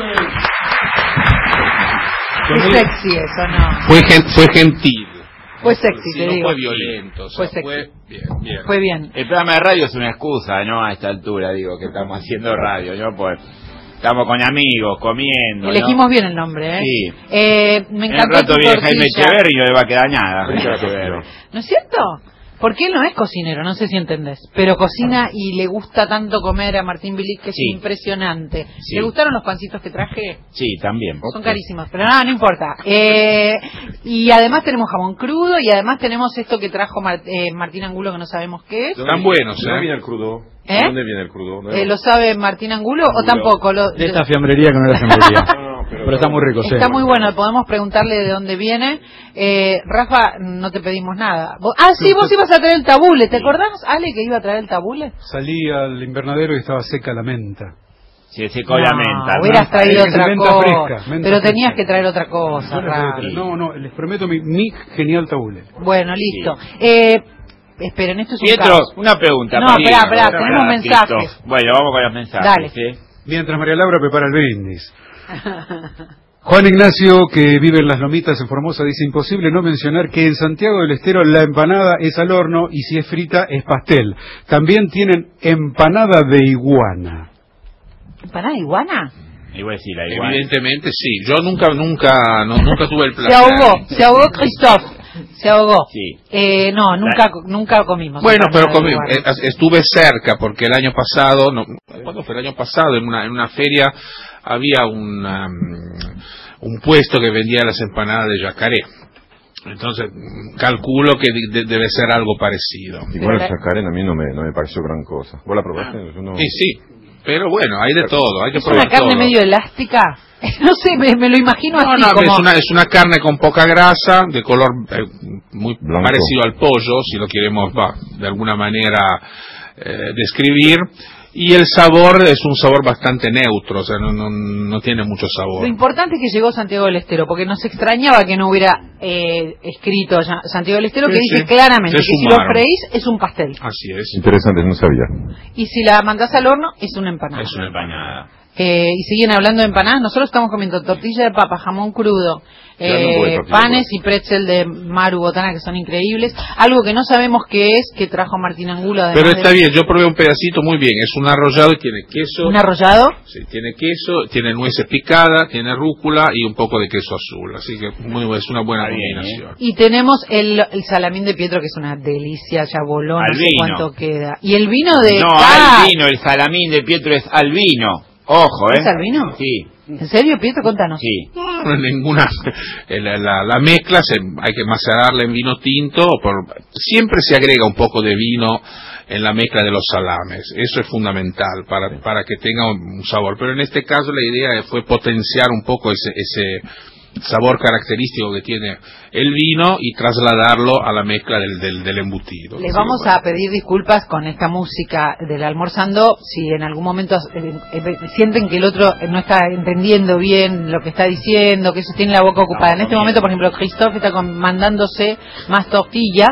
Qué sexy eso, ¿no? Fue gentil. Fue sexy, Sí, te no digo. fue violento, o sea, Fue sexy. fue bien. Fue bien. El programa de radio es una excusa, ¿no? A esta altura, digo, que estamos haciendo radio, ¿no? Pues estamos con amigos, comiendo, Elegimos ¿no? bien el nombre, ¿eh? Sí. Me En un encantó rato tu viene Jaime tortilla. Echeverri y no le va a quedar nada. Jaime Echeverri. ¿No es cierto? Porque él no es cocinero, no sé si entendés, pero cocina y le gusta tanto comer a Martín Bilic que es Sí. impresionante. Sí. ¿Le gustaron los pancitos que traje? Sí, también. Son carísimos, pero no importa. Y además tenemos jamón crudo y además tenemos esto que trajo Martín Angulo que no sabemos qué es. Están buenos, ¿De dónde ¿eh? viene el crudo? ¿Eh? ¿De dónde viene el crudo? ¿Lo sabe Martín Angulo o tampoco? De esta fiambrería que no era fiambrería. Pero está muy rico, sí. Está muy bueno, podemos preguntarle de dónde viene. Rafa, no te pedimos nada. Sí, vos ibas a traer el tabule, ¿te acordás, Ale, que iba a traer el tabule? Salí al invernadero y estaba seca la menta. Se secó la menta. Hubieras traído otra Menta cosa. fresca, menta Pero fresca. tenías que traer otra cosa, Rafa. No, les prometo mi genial tabule. Bueno, listo. Esperen, esto es un Pietro, caos. una pregunta. No, María. esperá, tenemos mensajes. Cristo. Bueno, vamos con los mensajes. Dale. ¿sí? Mientras María Laura prepara el brindis. Juan Ignacio, que vive en Las Lomitas en Formosa, dice: imposible no mencionar que en Santiago del Estero la empanada es al horno y si es frita es pastel. También tienen empanada de iguana. ¿Empanada de iguana? Igual sí, la igual. Evidentemente sí. Yo nunca tuve el placer. Se ahogó Christoph. Se ahogó. Sí. No, nunca comimos. Bueno, pero empanada de iguana. estuve cerca porque el año pasado, ¿cuándo fue el año pasado? En una feria había un puesto que vendía las empanadas de yacaré. Entonces, calculo que debe ser algo parecido. Igual el chacarén a mí no me pareció gran cosa. ¿Vos la probaste? Yo no... Sí, pero bueno, hay de todo, hay que ¿Es probar una carne todo. medio elástica? No sé, me lo imagino así como... es una carne con poca grasa, de color muy Blanco. parecido al pollo, si lo queremos de alguna manera describir. Y el sabor es un sabor bastante neutro, o sea, no tiene mucho sabor. Lo importante es que llegó Santiago del Estero, porque nos extrañaba que no hubiera escrito Santiago del Estero, que Sí, dice sí. claramente Se que si lo sumaron. freís es un pastel. Así es. Interesante, no sabía. Y si la mandás al horno es una empanada. Es una empanada. Y siguen hablando de empanadas. Nosotros estamos comiendo tortilla de papa, jamón crudo, panes y pretzel de Maru Botana, que son increíbles. Algo que no sabemos qué es, que trajo Martín Angulo. Pero está bien, yo probé un pedacito muy bien. Es un arrollado y tiene queso. ¿Un arrollado? Sí, tiene queso, tiene nueces picadas, tiene rúcula y un poco de queso azul. Así que es una buena combinación. Y tenemos el salamín de Pietro, que es una delicia, ya voló, no sé cuánto queda. Y el vino de... No, albino, el salamín de Pietro es albino. Ojo, ¿Es albino? Sí. ¿En serio, Pietro? Contanos. Sí. No, ninguna. La mezcla hay que macerarla en vino tinto. Siempre se agrega un poco de vino en la mezcla de los salames. Eso es fundamental para que tenga un sabor. Pero en este caso la idea fue potenciar un poco ese sabor característico que tiene el vino y trasladarlo a la mezcla del embutido. Les vamos a pedir disculpas con esta música del almorzando si en algún momento sienten que el otro no está entendiendo bien lo que está diciendo, que se tiene la boca ocupada. En este momento, por ejemplo, Christoph está mandándose más tortilla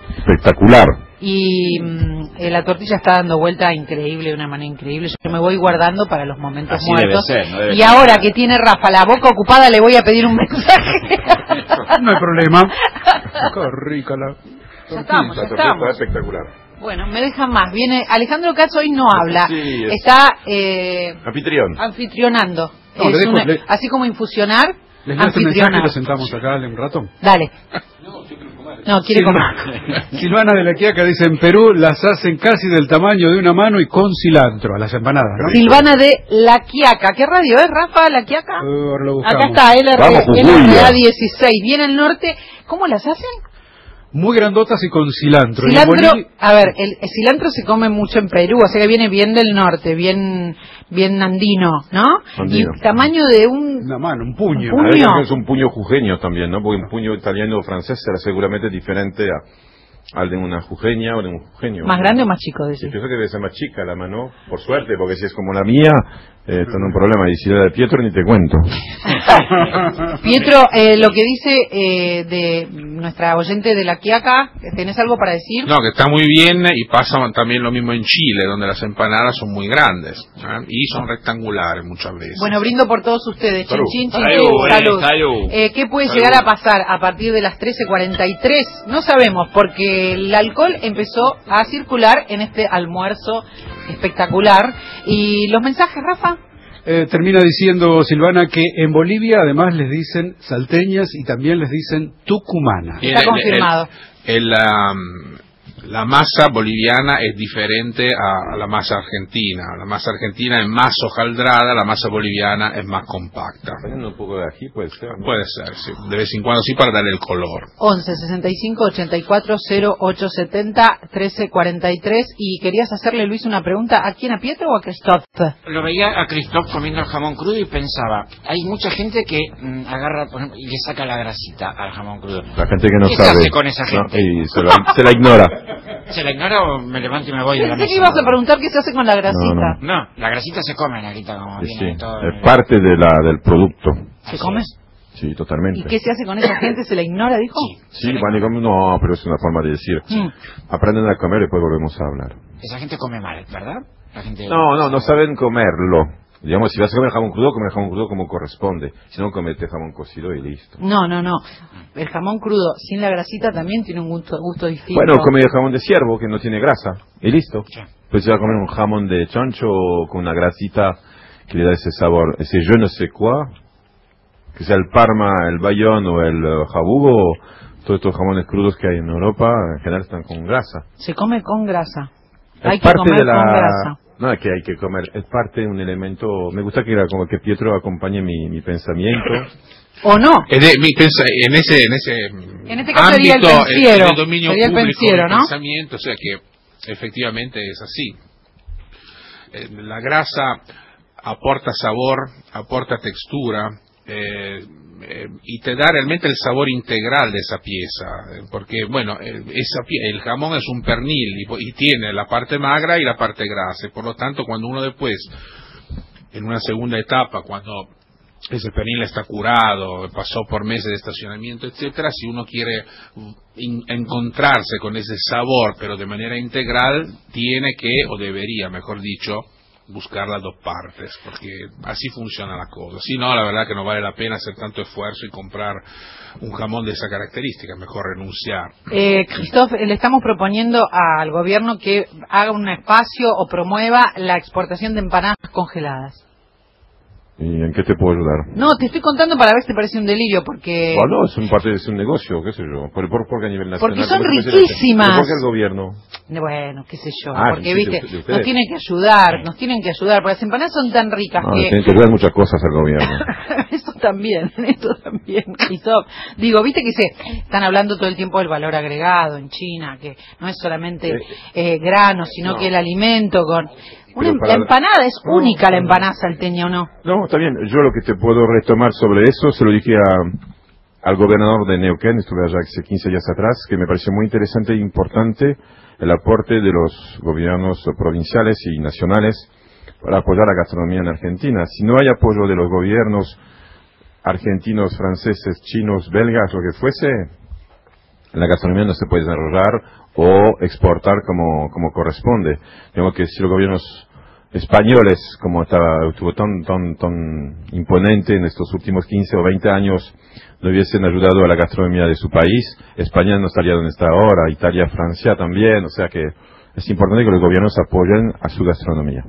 Espectacular. Y la tortilla está dando vuelta increíble, de una manera increíble. Yo me voy guardando para los momentos Así muertos. debe ser, no debe Y ser. ahora que tiene Rafa la boca ocupada, le voy a pedir un mensaje. No hay problema. Qué rica la Ya estamos, ya La tortilla estamos. está espectacular. Bueno, me dejan más. Viene Alejandro Katz, hoy no habla. Sí, es- Está Anfitrión. anfitrionando. No, le Es dejo- le- así como infusionar, Les leo este mensaje y anfitrionar. lo sentamos acá un rato. Dale. No, quiere comer. Silvana de la Quiaca dice, en Perú las hacen casi del tamaño de una mano y con cilantro, a las empanadas, ¿no? Silvana de La Quiaca. ¿Qué radio es, Rafa? La Quiaca. Ahora lo buscamos. Acá está, Vamos, Jujuy. LRA 16. Viene al norte. ¿Cómo las hacen? Muy grandotas y con cilantro. Y en Cilantro, Bolivia- a ver, el cilantro se come mucho en Perú, o sea que viene bien del norte, bien andino, ¿no? Andino. Y tamaño de un... Una mano, un puño. Un A veces puño. es un puño jujeño también, ¿no? Porque un puño italiano o francés será seguramente diferente al de una jujeña o de un jujeño. ¿Más grande o más chico, Yo decís? pienso que debe ser más chica la mano, por suerte, porque si es como la mía, está en un problema. Y si la de Pietro, ni te cuento. Pietro, lo que dice de nuestra oyente de La Quiaca, ¿tenés algo para decir? No, que está muy bien y pasa también lo mismo en Chile, donde las empanadas son muy grandes y son rectangulares muchas veces. Bueno, brindo por todos ustedes. Salud. Chin, chin, chin, Salud, chin. Salud. salud. ¿Qué puede Salud. llegar a pasar a partir de las 13:43? No sabemos, porque el alcohol empezó a circular en este almuerzo espectacular. ¿Y los mensajes, Rafa? Termina diciendo Silvana que en Bolivia además les dicen salteñas y también les dicen tucumana. Y Está confirmado. La masa boliviana es diferente a la masa argentina. La masa argentina es más hojaldrada, la masa boliviana es más compacta. Poniendo un poco de ají, puede ser, ¿no? Puede ser, sí. De vez en cuando sí, para darle el color. 11 65 84 08 70 13 43. Y querías hacerle, Luis, una pregunta. ¿A quién? ¿A Pietro o a Christoph? Lo veía a Christoph comiendo el jamón crudo y pensaba, hay mucha gente que agarra, por ejemplo, y le saca la grasita al jamón crudo. La gente que no ¿Qué se sabe. hace con esa gente? Y se la ignora. ¿Se la ignora o me levanto y me voy de la Pensé mesa? que ibas a preguntar qué se hace con la grasita. No, la grasita se come, Negrita, como Sí, viene sí. todo. Es parte del producto. ¿Se come? Sí, totalmente. ¿Y qué se hace con esa gente? ¿Se la ignora, dijo? Sí, van y comen, no, pero es una forma de decir. Aprenden a comer y después volvemos a hablar. Esa gente come mal, ¿verdad? La gente... No saben comerlo. Digamos, si vas a comer jamón crudo como corresponde. Si no, comete jamón cocido y listo. No. El jamón crudo sin la grasita también tiene un gusto distinto. Bueno, come jamón de ciervo que no tiene grasa y listo. Sí. Pues si va a comer un jamón de chancho con una grasita que le da ese sabor, ese je ne sais quoi, que sea el Parma, el Bayonne o el Jabugo, todos estos jamones crudos que hay en Europa en general están con grasa. Se come con grasa. Es Hay que parte comer de la... con grasa. No es que hay que comer, es parte de un elemento. Me gusta que era como que Pietro acompañe mi pensamiento. ¿O no? En ese En este caso sería el ámbito, pensiero. en el dominio Sería el público pensiero, del ¿no? pensamiento, o sea que efectivamente es así. La grasa aporta sabor, aporta textura, y te da realmente el sabor integral de esa pieza, porque bueno, el jamón es un pernil y tiene la parte magra y la parte grasa, y por lo tanto cuando uno después, en una segunda etapa, cuando ese pernil está curado, pasó por meses de estacionamiento, etcétera, si uno quiere encontrarse con ese sabor, pero de manera integral, tiene que, o debería, mejor dicho, buscar las dos partes, porque así funciona la cosa. Si no, la verdad que no vale la pena hacer tanto esfuerzo y comprar un jamón de esa característica, mejor renunciar. Christoph, le estamos proponiendo al gobierno que haga un espacio o promueva la exportación de empanadas congeladas. ¿Y en qué te puedo ayudar? No, te estoy contando para ver si te parece un delirio, porque... Bueno, es un negocio, qué sé yo. ¿Por qué a nivel nacional? Porque son ¿Cómo se puede hacer? riquísimas. ¿Pero por qué el gobierno? Bueno, qué sé yo, Ah, porque sí, viste, de ustedes. nos tienen que ayudar, porque las empanadas son tan ricas No, que... tienen que ayudar muchas cosas al gobierno. Eso también, Christoph. Digo, viste que se están hablando todo el tiempo del valor agregado en China, que no es solamente grano, sino que el alimento con... La empanada es única, la empanada salteña, ¿o no? No, está bien. Yo lo que te puedo retomar sobre eso, se lo dije al gobernador de Neuquén, estuve allá hace 15 días atrás, que me pareció muy interesante e importante el aporte de los gobiernos provinciales y nacionales para apoyar la gastronomía en Argentina. Si no hay apoyo de los gobiernos argentinos, franceses, chinos, belgas, lo que fuese, la gastronomía no se puede desarrollar o exportar como corresponde. Digamos que si los gobiernos españoles, como estuvo tan imponente en estos últimos 15 o 20 años, no hubiesen ayudado a la gastronomía de su país, España no estaría donde está ahora, Italia, Francia también, o sea que es importante que los gobiernos apoyen a su gastronomía.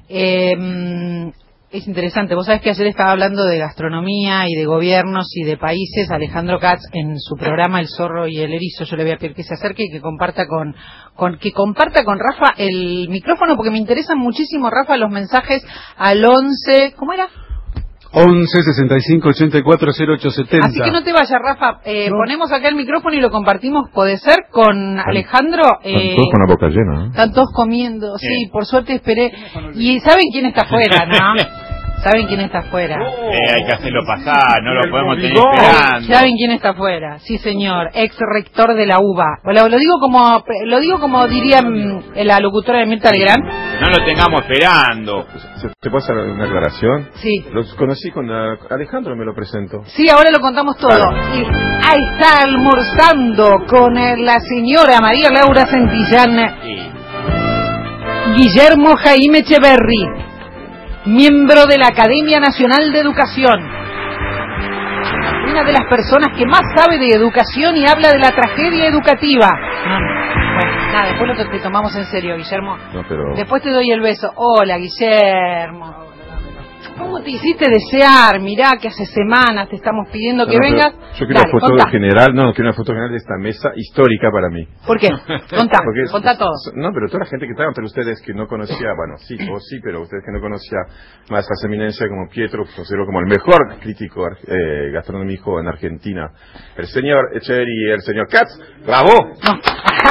Es interesante, vos sabés que ayer estaba hablando de gastronomía y de gobiernos y de países, Alejandro Katz, en su programa El Zorro y el Erizo. Yo le voy a pedir que se acerque y que comparta con Rafa el micrófono, porque me interesan muchísimo, Rafa, los mensajes al 11, ¿cómo era? 11 65 84 0870. Así que no te vayas, Rafa. No. Ponemos acá el micrófono y lo compartimos, puede ser, con Alejandro. Están todos con la boca llena, ¿eh? Están todos comiendo, sí, por suerte esperé. Y ¿saben quién está afuera, no? ¿Saben quién está afuera? Hay que hacerlo pasar, no lo podemos tener esperando. ¿Saben quién está afuera? Sí, señor, ex rector de la UBA. Lo digo como diría la locutora de Mirta Legrand. No lo tengamos esperando. ¿Te puedo hacer una aclaración? Sí. Los conocí con Alejandro, me lo presentro. Sí, ahora lo contamos todo. Claro. Y ahí está almorzando con la señora María Laura Santillán. Sí. Guillermo Jaime Echeverri, miembro de la Academia Nacional de Educación, una de las personas que más sabe de educación y habla de la tragedia educativa. Bueno, nada, después te tomamos en serio, Guillermo. No, pero... Después te doy el beso. Hola, Guillermo. ¿Cómo te hiciste desear? Mirá que hace semanas te estamos pidiendo que vengas. Yo quiero una foto general, quiero una foto general de esta mesa histórica para mí. ¿Por qué? Contá todo. No, pero toda la gente que estaba entre ustedes que no conocía, bueno, sí, vos sí, pero ustedes que no conocía más las eminencias como Pietro, considero como el mejor crítico gastronómico en Argentina. El señor Echeverri y el señor Katz, ¡bravo! No.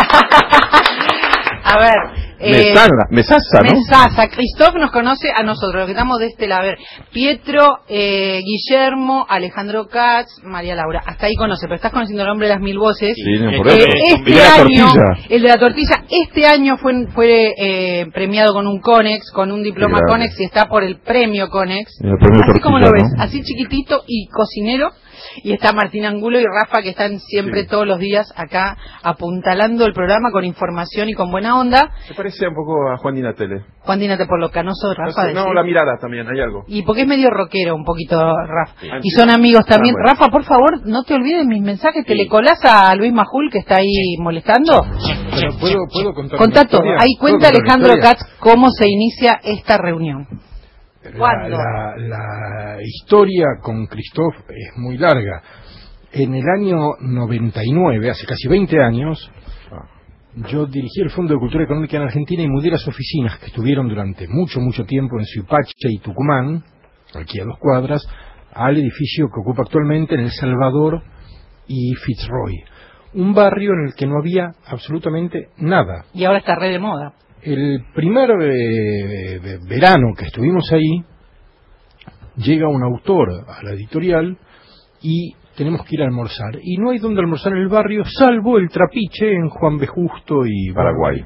A ver, Mesasa, ¿no? Mesasa. Christoph nos conoce a nosotros, los que estamos de este lado. A ver, Pietro, Guillermo, Alejandro Katz, María Laura. Hasta ahí conoce, pero estás conociendo el hombre de las mil voces. Sí, no, por eso. Este año, el de la tortilla, este año fue premiado con un Conex, con un diploma Conex, y está por el premio Conex. Así como lo ves, así chiquitito y cocinero. Y está Martín Angulo y Rafa, que están siempre todos los días acá apuntalando el programa con información y con buena onda. Se parece un poco a Juan Di Natale. Juan Di Natale por lo canoso, Rafa. No, la mirada también, hay algo. Y porque es medio rockero un poquito, Rafa. Sí. Y son amigos también. Bueno. Rafa, por favor, no te olvides mis mensajes. ¿Te le colás a Luis Majul, que está ahí molestando? Pero ¿puedo contar? Contá todo. Ahí cuenta Alejandro Katz cómo se inicia esta reunión. La historia con Christoph es muy larga. En el año 99, hace casi 20 años, yo dirigí el Fondo de Cultura Económica en Argentina y mudé las oficinas que estuvieron durante mucho tiempo en Suipacha y Tucumán, aquí a 2 cuadras, al edificio que ocupa actualmente en El Salvador y Fitzroy. Un barrio en el que no había absolutamente nada. Y ahora está re de moda. El primer verano que estuvimos ahí, llega un autor a la editorial y tenemos que ir a almorzar. Y no hay donde almorzar en el barrio, salvo el Trapiche en Juan B. Justo y Paraguay.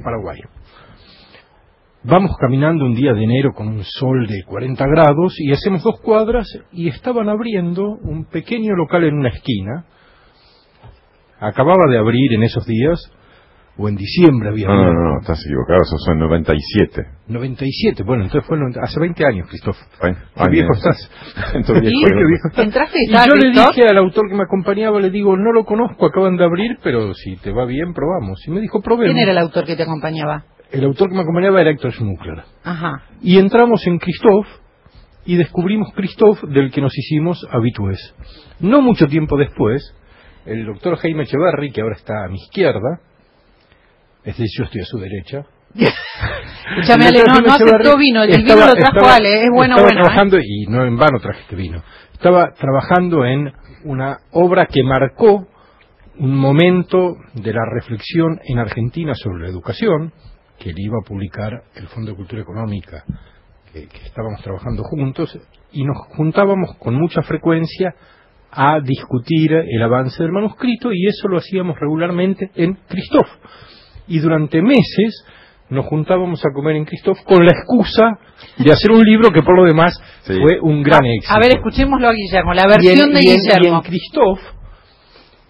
Vamos caminando un día de enero con un sol de 40 grados y hacemos 2 cuadras y estaban abriendo un pequeño local en una esquina. Acababa de abrir en esos días, o en diciembre había... No, estás equivocado, eso fue en 97. 97, bueno, entonces fue hace 20 años, Christoph. ¿Qué viejo estás? ¿Entraste y yo le dije al autor que me acompañaba, le digo, no lo conozco, acaban de abrir, pero si te va bien, probamos. Y me dijo, probemos. ¿Quién era el autor que te acompañaba? El autor que me acompañaba era Héctor Schmuckler. Ajá. Y entramos en Christoph y descubrimos Christoph, del que nos hicimos habitués. No mucho tiempo después, el doctor Jaime Echeverri, que ahora está a mi izquierda, es decir, yo estoy a su derecha. Escúchame, Ale, no aceptó vino, el vino lo trajo Ale, es bueno. Trabajando, y no en vano traje este vino. Estaba trabajando en una obra que marcó un momento de la reflexión en Argentina sobre la educación, que él iba a publicar el Fondo de Cultura Económica, que estábamos trabajando juntos, y nos juntábamos con mucha frecuencia a discutir el avance del manuscrito, y eso lo hacíamos regularmente en Christoph. Y durante meses nos juntábamos a comer en Christoph con la excusa de hacer un libro que por lo demás fue un gran éxito. A ver, escuchémoslo a Guillermo, la versión de Guillermo. Y en Christoph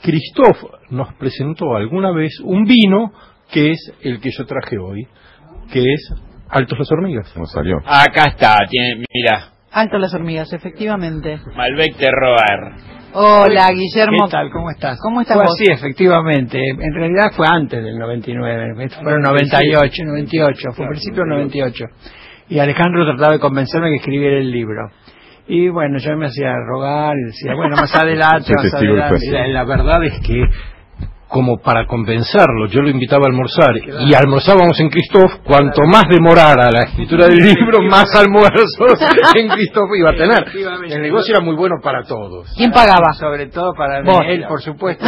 Christoph nos presentó alguna vez un vino que es el que yo traje hoy, que es Altos las Hormigas. ¿Cómo salió? Acá está, mira. Alto las Hormigas, efectivamente. Malbec Terroir. Hola, Guillermo. ¿Qué tal? ¿Cómo estás? ¿Cómo estás Fue vos? así, efectivamente. En realidad fue antes del 99. Fueron 98, 98. Fue principio del 98. Y Alejandro trataba de convencerme que escribiera el libro. Y bueno, yo me hacía rogar y decía, bueno, más adelante, más adelante. La verdad es que, como para compensarlo, yo lo invitaba a almorzar, y almorzábamos en Christoph. Cuanto más demorara la escritura del libro, más almuerzos en Christoph iba a tener. El negocio era muy bueno para todos. ¿Quién pagaba? Sobre todo para Vos. él, por supuesto.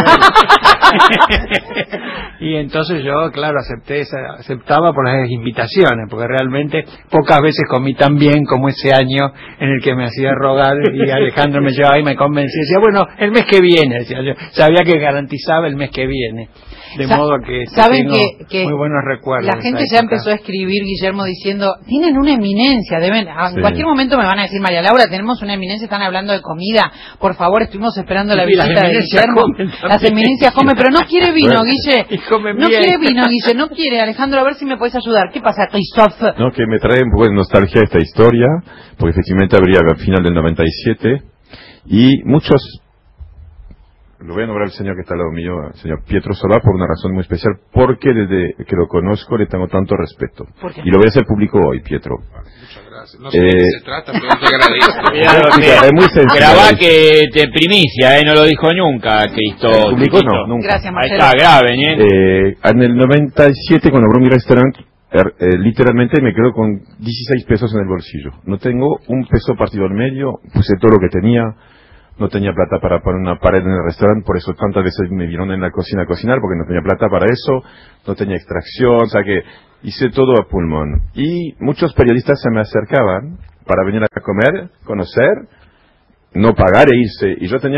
Y entonces yo, claro, aceptaba por las invitaciones, porque realmente pocas veces comí tan bien como ese año en el que me hacía rogar, y Alejandro me llevaba y me convencía. Decía, bueno, el mes que viene, decía yo. Sabía que garantizaba el mes que viene. De modo que saben tengo que muy buenos recuerdos. La gente ya empezó a escribir, Guillermo, diciendo, tienen una eminencia, en cualquier momento me van a decir, María Laura, tenemos una eminencia, están hablando de comida, por favor, estuvimos esperando la visita de Guillermo. Las eminencias comen, pero no quiere vino, Guille. No quiere vino, Guille, no quiere. Alejandro, a ver si me puedes ayudar. ¿Qué pasa, Christoph? No, que me trae un poco de nostalgia esta historia, porque efectivamente habría al final del 97, y muchos... Lo voy a nombrar al señor que está al lado mío, el señor Pietro Sorbà, por una razón muy especial, porque desde que lo conozco le tengo tanto respeto. Y lo voy a hacer público hoy, Pietro. Muchas gracias. No sé de qué se trata, pero te agradezco. Cuidado, es muy sencillo. Grabá que te primicia, no lo dijo nunca, Cristo. Público no, nunca. Gracias, Marcelo. Ahí está, graben, En el 97, cuando abro mi restaurante, literalmente me quedo con 16 pesos en el bolsillo. No tengo un peso partido al medio, puse todo lo que tenía. No tenía plata para poner una pared en el restaurante, por eso tantas veces me vieron en la cocina a cocinar, porque no tenía plata para eso, no tenía extracción, o sea que hice todo a pulmón. Y muchos periodistas se me acercaban para venir a comer, conocer, no pagar e irse. Y yo tenía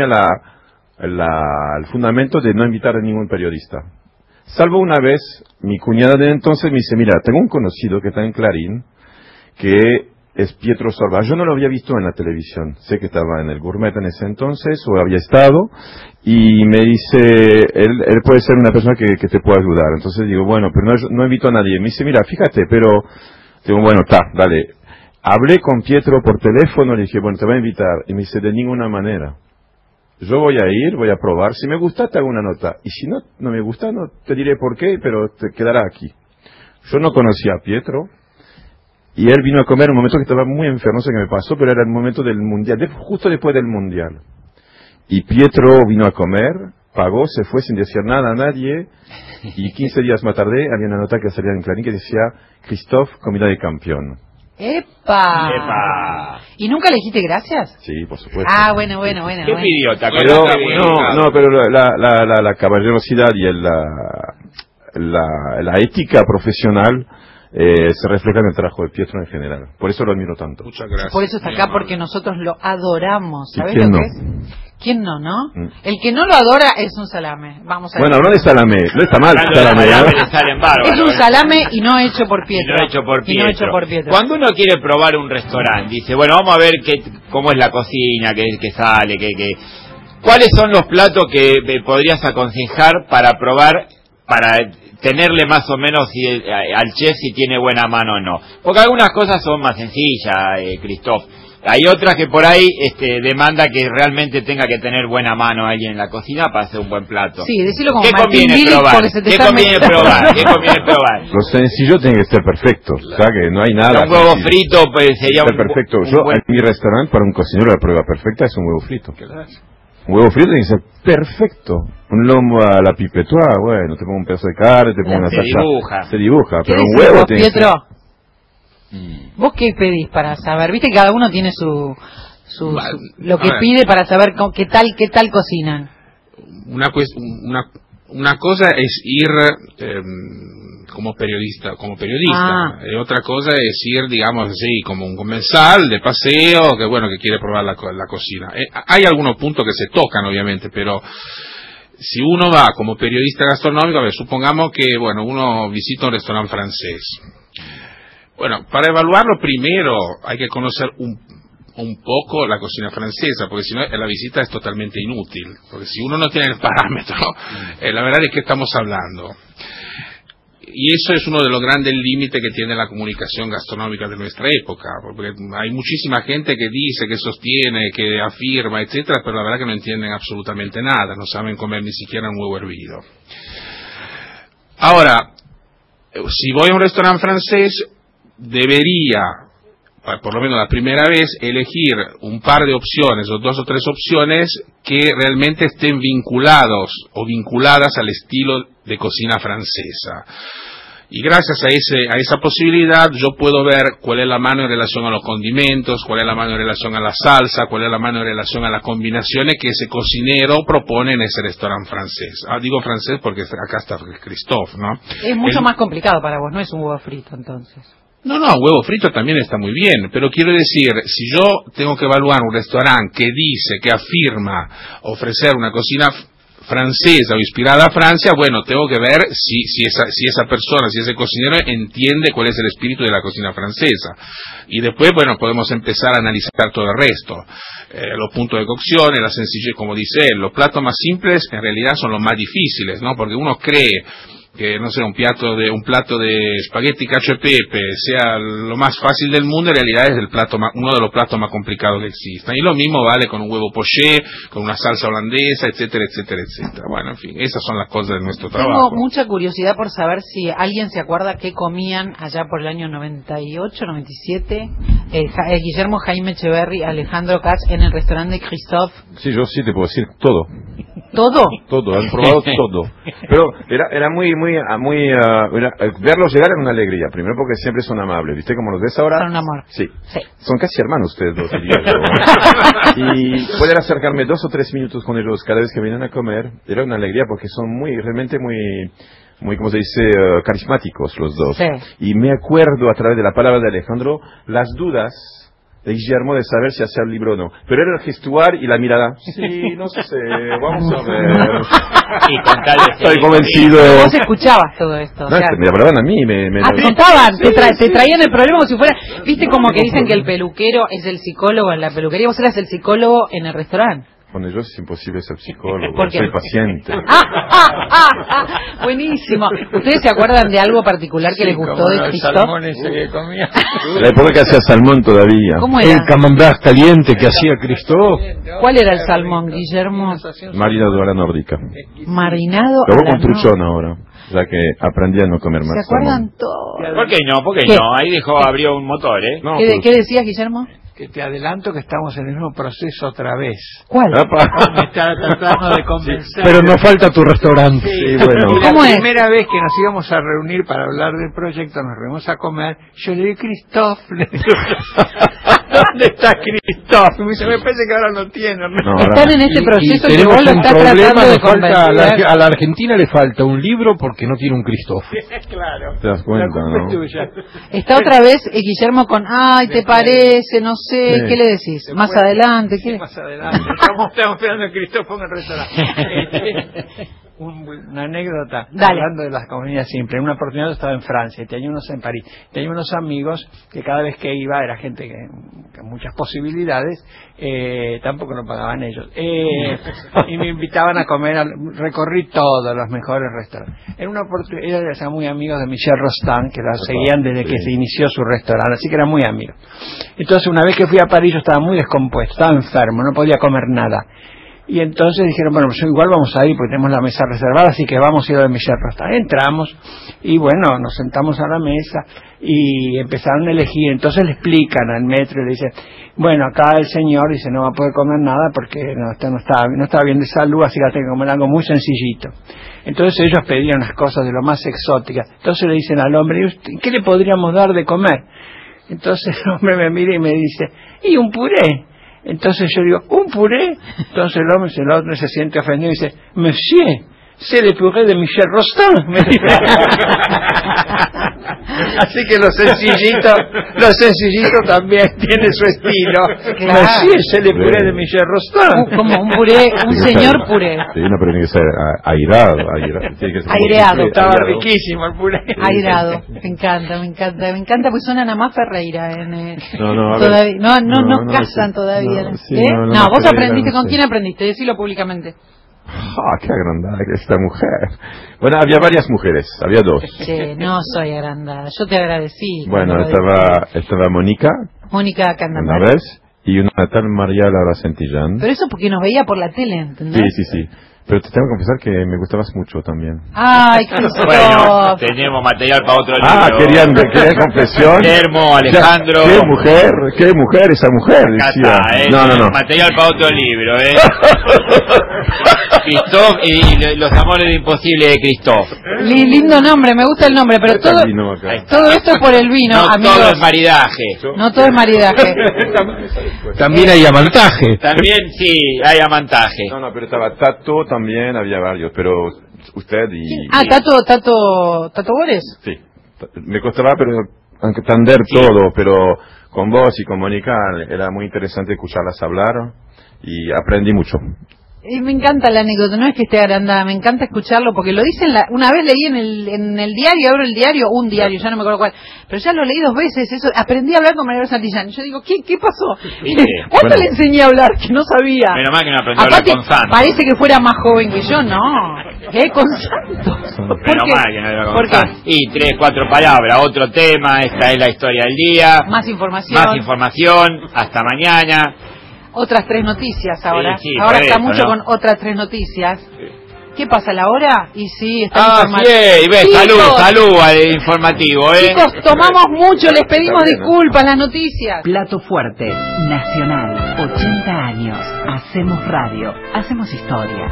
el fundamento de no invitar a ningún periodista. Salvo una vez, mi cuñada de entonces me dice, mira, tengo un conocido que está en Clarín, que es Pietro Sorbà. Yo no lo había visto en la televisión. Sé que estaba en el Gourmet en ese entonces, o había estado, y me dice, él puede ser una persona que te pueda ayudar. Entonces digo, bueno, pero no invito a nadie. Me dice, mira, fíjate, pero... Digo, bueno, dale. Hablé con Pietro por teléfono, le dije, bueno, te voy a invitar. Y me dice, de ninguna manera. Yo voy a ir, voy a probar. Si me gusta, te hago una nota. Y si no me gusta, no te diré por qué, pero te quedará aquí. Yo no conocía a Pietro. Y él vino a comer en un momento que estaba muy enfermo, no sé qué me pasó, pero era el momento del Mundial, justo después del Mundial. Y Pietro vino a comer, pagó, se fue sin decir nada a nadie, y 15 días más tarde había una nota que salía en Clarín que decía, Christoph, comida de campeón. ¡Epa! ¿Y nunca le dijiste gracias? Sí, por supuesto. Ah, bueno. ¿Qué pidió? Pero la caballerosidad y la ética profesional se refleja en el trabajo de Pietro en general. Por eso lo admiro tanto. Muchas gracias. Por eso está acá, porque nosotros lo adoramos. ¿Sabes quién lo no? que es? ¿Quién no, no? El que no lo adora es un salame. Vamos a ver. Bueno, no de salame, no está mal salame. Es un salame y no hecho por Pietro. Y no hecho por Pietro. Cuando uno quiere probar un restaurante, dice, bueno, vamos a ver cómo es la cocina, qué sale, ¿cuáles son los platos que podrías aconsejar para probar, para tenerle más o menos al chef si tiene buena mano o no? Porque algunas cosas son más sencillas, Christoph. Hay otras que por ahí demanda que realmente tenga que tener buena mano alguien en la cocina para hacer un buen plato. Sí, decirlo como ¿Qué Martín conviene Billy, probar? porque se te ¿Qué está conviene probar? Lo sencillo tiene que ser perfecto, o sea que no hay nada. Un huevo sencillo. frito pues sería perfecto. En mi restaurante, para un cocinero, la prueba perfecta es un huevo frito. Un huevo frito tiene que ser perfecto. Un lomo a la pipetoa, bueno, te pongo un pedazo de carne, te pongo una salsa. Se dibuja, pero un huevo tiene que ser... ¿Vos qué pedís para saber? Viste que cada uno tiene lo que pide para saber qué tal cocinan. Una cosa es ir como periodista. Otra cosa es ir, digamos así, como un comensal de paseo, que quiere probar la cocina. Hay algunos puntos que se tocan, obviamente, pero si uno va como periodista gastronómico, supongamos que, uno visita un restaurante francés. Bueno, para evaluarlo primero hay que conocer un un poco la cocina francesa, porque si no la visita es totalmente inútil, porque si uno no tiene el parámetro, la verdad es que estamos hablando. Y eso es uno de los grandes límites que tiene la comunicación gastronómica de nuestra época, porque hay muchísima gente que dice, que sostiene, que afirma, etcétera, pero la verdad que no entienden absolutamente nada, no saben comer ni siquiera un huevo hervido. Ahora, si voy a un restaurante francés, debería, por lo menos la primera vez, elegir un par de opciones o 2 o 3 opciones que realmente estén vinculados o vinculadas al estilo de cocina francesa. Y gracias a esa posibilidad yo puedo ver cuál es la mano en relación a los condimentos, cuál es la mano en relación a la salsa, cuál es la mano en relación a las combinaciones que ese cocinero propone en ese restaurante francés. Digo francés porque acá está Christophe, ¿no? Es mucho más complicado para vos, no es un huevo frito entonces. No, huevo frito también está muy bien, pero quiero decir, si yo tengo que evaluar un restaurante que dice, que afirma ofrecer una cocina francesa o inspirada a Francia, bueno, tengo que ver si esa persona, si ese cocinero entiende cuál es el espíritu de la cocina francesa. Y después, bueno, podemos empezar a analizar todo el resto. Los puntos de cocción, la sencillez, como dice él, los platos más simples en realidad son los más difíciles, ¿no? Porque uno cree que, no sé, un plato de espagueti cacio e pepe sea lo más fácil del mundo, en realidad es uno de los platos más complicados que existen. Y lo mismo vale con un huevo poché, con una salsa holandesa, etcétera, etcétera, etcétera. Bueno, en fin, esas son las cosas de nuestro trabajo. Tengo mucha curiosidad por saber si alguien se acuerda qué comían allá por el año 98, 97, Guillermo Jaime Echeverry, Alejandro Katz, en el restaurante de Christophe. Sí, yo sí te puedo decir todo. ¿Todo? Todo, han probado todo. Pero era verlos llegar era una alegría. Primero porque siempre son amables. ¿Viste cómo los ves ahora? Son un amor. Sí. Son casi hermanos ustedes dos, diría yo. Y poder acercarme 2 o 3 minutos con ellos cada vez que venían a comer, era una alegría porque son realmente muy, como se dice, carismáticos los dos. Sí. Y me acuerdo a través de la palabra de Alejandro, las dudas de Guillermo de saber si hacer el libro o no. Pero era el gestuar y la mirada. Sí, no sé, vamos a ver. Estoy convencido. Vos escuchabas todo esto. No, me hablaban a mí. Te contaban, te traían el problema como si fuera... ¿Viste como que dicen que el peluquero es el psicólogo en la peluquería? Vos eras el psicólogo en el restaurante. Con ellos es imposible ser psicólogo, soy paciente. Buenísimo. ¿Ustedes se acuerdan de algo particular que les gustó de Christophe? El salmón ese que comía. La época que hacía salmón todavía. ¿Cómo era? El camembert caliente que hacía Christophe. ¿Cuál era el salmón, Guillermo? Marinado a la nórdica. Marinado Lo hago con truchón ahora, ya que aprendí a no comer más. ¿Se acuerdan salmón. todo? ¿Por qué no? ¿Por qué no? Ahí abrió un motor, ¿eh? No, ¿Qué decías, Guillermo? Que te adelanto que estamos en el mismo proceso otra vez. ¿Cuál? Me está tratando de convencer. Pero no falta tu restaurante. Sí, bueno. La primera vez que nos íbamos a reunir para hablar del proyecto, nos reunimos a comer, yo le digo, Christophe, ¿dónde está Christophe? Y me dice, me parece que ahora no tiene. Están en este proceso que vos lo estás tratando de convencer. A la Argentina le falta un libro porque no tiene un Christophe. Claro. Te das cuenta, ¿no? Está otra vez Guillermo con, ay, ¿te parece? No sé, ¿qué le decís? Más adelante. Sí, más adelante. Estamos esperando a Christophe en el restaurante. Una anécdota. Dale. Hablando de las comidas simples. En una oportunidad yo estaba en Francia y tenía unos en París. Tenía unos amigos que cada vez que iba era gente que muchas posibilidades, tampoco lo pagaban ellos. Y me invitaban a comer, recorrí todos los mejores restaurantes. En una oportunidad ellos eran muy amigos de Michel Rostand, que la seguían desde que se inició su restaurante, así que eran muy amigos. Entonces una vez que fui a París yo estaba muy descompuesto, estaba enfermo, no podía comer nada. Y entonces dijeron, bueno, pues igual vamos a ir porque tenemos la mesa reservada, así que vamos a ir a Michel Rostand. Entramos y bueno, nos sentamos a la mesa y empezaron a elegir. Entonces le explican al metro y le dicen, bueno, acá el señor dice no va a poder comer nada porque no está bien de salud, así que va a tener que comer algo muy sencillito. Entonces ellos pedían unas cosas de lo más exóticas. Entonces le dicen al hombre, ¿qué le podríamos dar de comer? Entonces el hombre me mira y me dice, ¿y un puré? Entonces yo digo, ¿un puré? Entonces el otro se siente ofendido y dice, Monsieur, c'est le puré de Michel Rostin, me dice. Así que lo sencillito también tiene su estilo. Claro. Sí, c'est le puré de Michel Rostin. Como un puré, un señor puré. Sí, no, pero tiene que ser airado. Tiene que ser Aireado. Estaba riquísimo el puré. Airado. Me encanta, pues suenan a más Ferreira. No, todavía, no casan todavía. Sí, ¿Eh? no, Vos Ferreira, aprendiste, no ¿con sé. quién aprendiste? Decilo públicamente. Qué agrandada que es esta mujer. Bueno, había varias mujeres, había dos. Che, no soy agrandada, yo te agradecí. Bueno, cuando lo estaba Mónica Mónica una Candamar. vez y una tal María Laura Santillán. Pero eso porque nos veía por la tele, ¿entendés? Sí. Pero te tengo que confesar que me gustabas mucho también. Ay, Cristo. Bueno, tenemos material para otro libro. Querían confesión. Guillermo, Alejandro. Qué mujer esa mujer, Acá decía. está, No. material para otro libro, Christoph y los amores de imposible de Christoph. Lindo nombre, me gusta el nombre, pero todo esto es por el vino, No amigos. todo es maridaje. No todo es maridaje. También hay amantaje. También sí, hay amantaje. No, pero estaba Tato también, había varios, pero usted y... Tato Bores. Sí, me costaba pero entender todo, pero con vos y con Mónica era muy interesante escucharlas hablar y aprendí mucho. Me encanta la anécdota, no es que esté agrandada, me encanta escucharlo porque lo dicen, una vez leí en el diario, abro el diario, un diario, ya no me acuerdo cuál, pero ya lo leí 2 veces, eso, aprendí a hablar con María Santillán. Yo digo, ¿qué pasó? ¿Cuándo le enseñé a hablar? Que no sabía. Menos mal que no aprendió a hablar con Santos. Parece que fuera más joven que yo, no. ¿Qué? Con Santos. Menos mal que no hablar con Santos. Y 3, 4 palabras, otro tema, esta es la historia del día. Más información. Hasta mañana. Otras 3 noticias ahora. Sí, ahora está eso, mucho ¿no? con otras 3 noticias. Sí. ¿Qué pasa, la hora? Y sí, está sí, ves, salud al informativo, Chicos, tomamos mucho, les pedimos disculpas las noticias. Plato fuerte, nacional, 80 años. Hacemos radio, hacemos historia.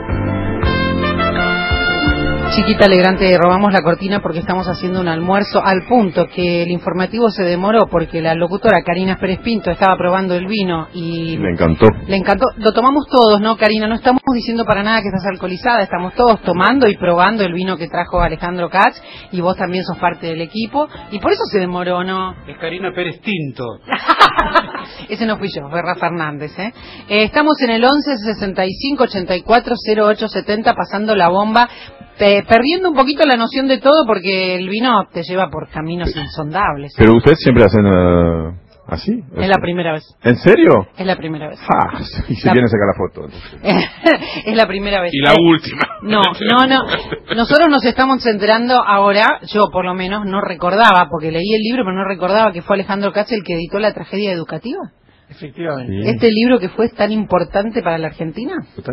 Chiquita Alegrante, robamos la cortina porque estamos haciendo un almuerzo al punto que el informativo se demoró porque la locutora Karina Pérez Pinto estaba probando el vino y... Le encantó. Lo tomamos todos, ¿no, Karina? No estamos diciendo para nada que estás alcoholizada, estamos todos tomando y probando el vino que trajo Alejandro Katz y vos también sos parte del equipo y por eso se demoró, ¿no? Es Karina Pérez Tinto. Ese no fui yo, fue Rafa Hernández, estamos en el 11 65 84 08 70 pasando la bomba. Perdiendo un poquito la noción de todo porque el vino te lleva por caminos insondables. Pero ustedes siempre hacen así. Es la primera vez. ¿En serio? Es la primera vez. Y se viene a sacar la foto. Es la primera vez. Y la última. No. Nosotros nos estamos enterando ahora, yo por lo menos no recordaba, porque leí el libro pero no recordaba que fue Alejandro Katz el que editó La tragedia educativa. Efectivamente. Sí. ¿Este libro que fue tan importante para la Argentina?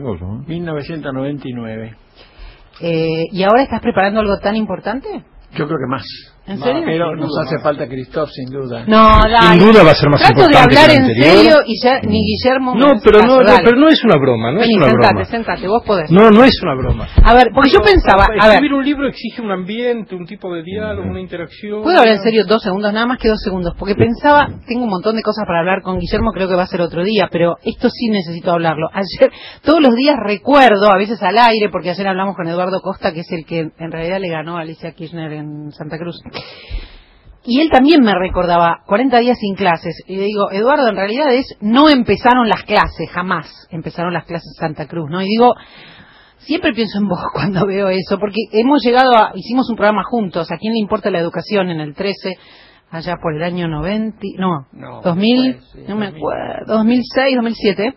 1999. ¿Y ahora estás preparando algo tan importante? Yo creo que más. ¿En serio? Pero nos hace falta Christoph, sin duda. No, Sin duda va a ser más trato de importante hablar que el en anterior. serio y ya ni Guillermo No, me pero hace caso, dale. pero no es una broma, no Vení, es una broma. sentate, vos podés. No es una broma. A ver, porque yo pensaba, Escribir un libro exige un ambiente, un tipo de diálogo, una interacción. ¿puedo hablar en serio 2 segundos? Nada más que 2 segundos, porque pensaba, tengo un montón de cosas para hablar con Guillermo, creo que va a ser otro día, pero esto sí necesito hablarlo. Ayer, todos los días recuerdo, a veces al aire, porque ayer hablamos con Eduardo Costa, que es el que en realidad le ganó a Alicia Kirchner en Santa Cruz. Y él también me recordaba 40 días sin clases. Y le digo, Eduardo, en realidad no empezaron las clases, jamás empezaron las clases en Santa Cruz, ¿no? Y digo, siempre pienso en vos cuando veo eso, porque hicimos un programa juntos, ¿A quién le importa la educación? En el 13, allá por el año 90, 2000, no me acuerdo, 2006, 2007.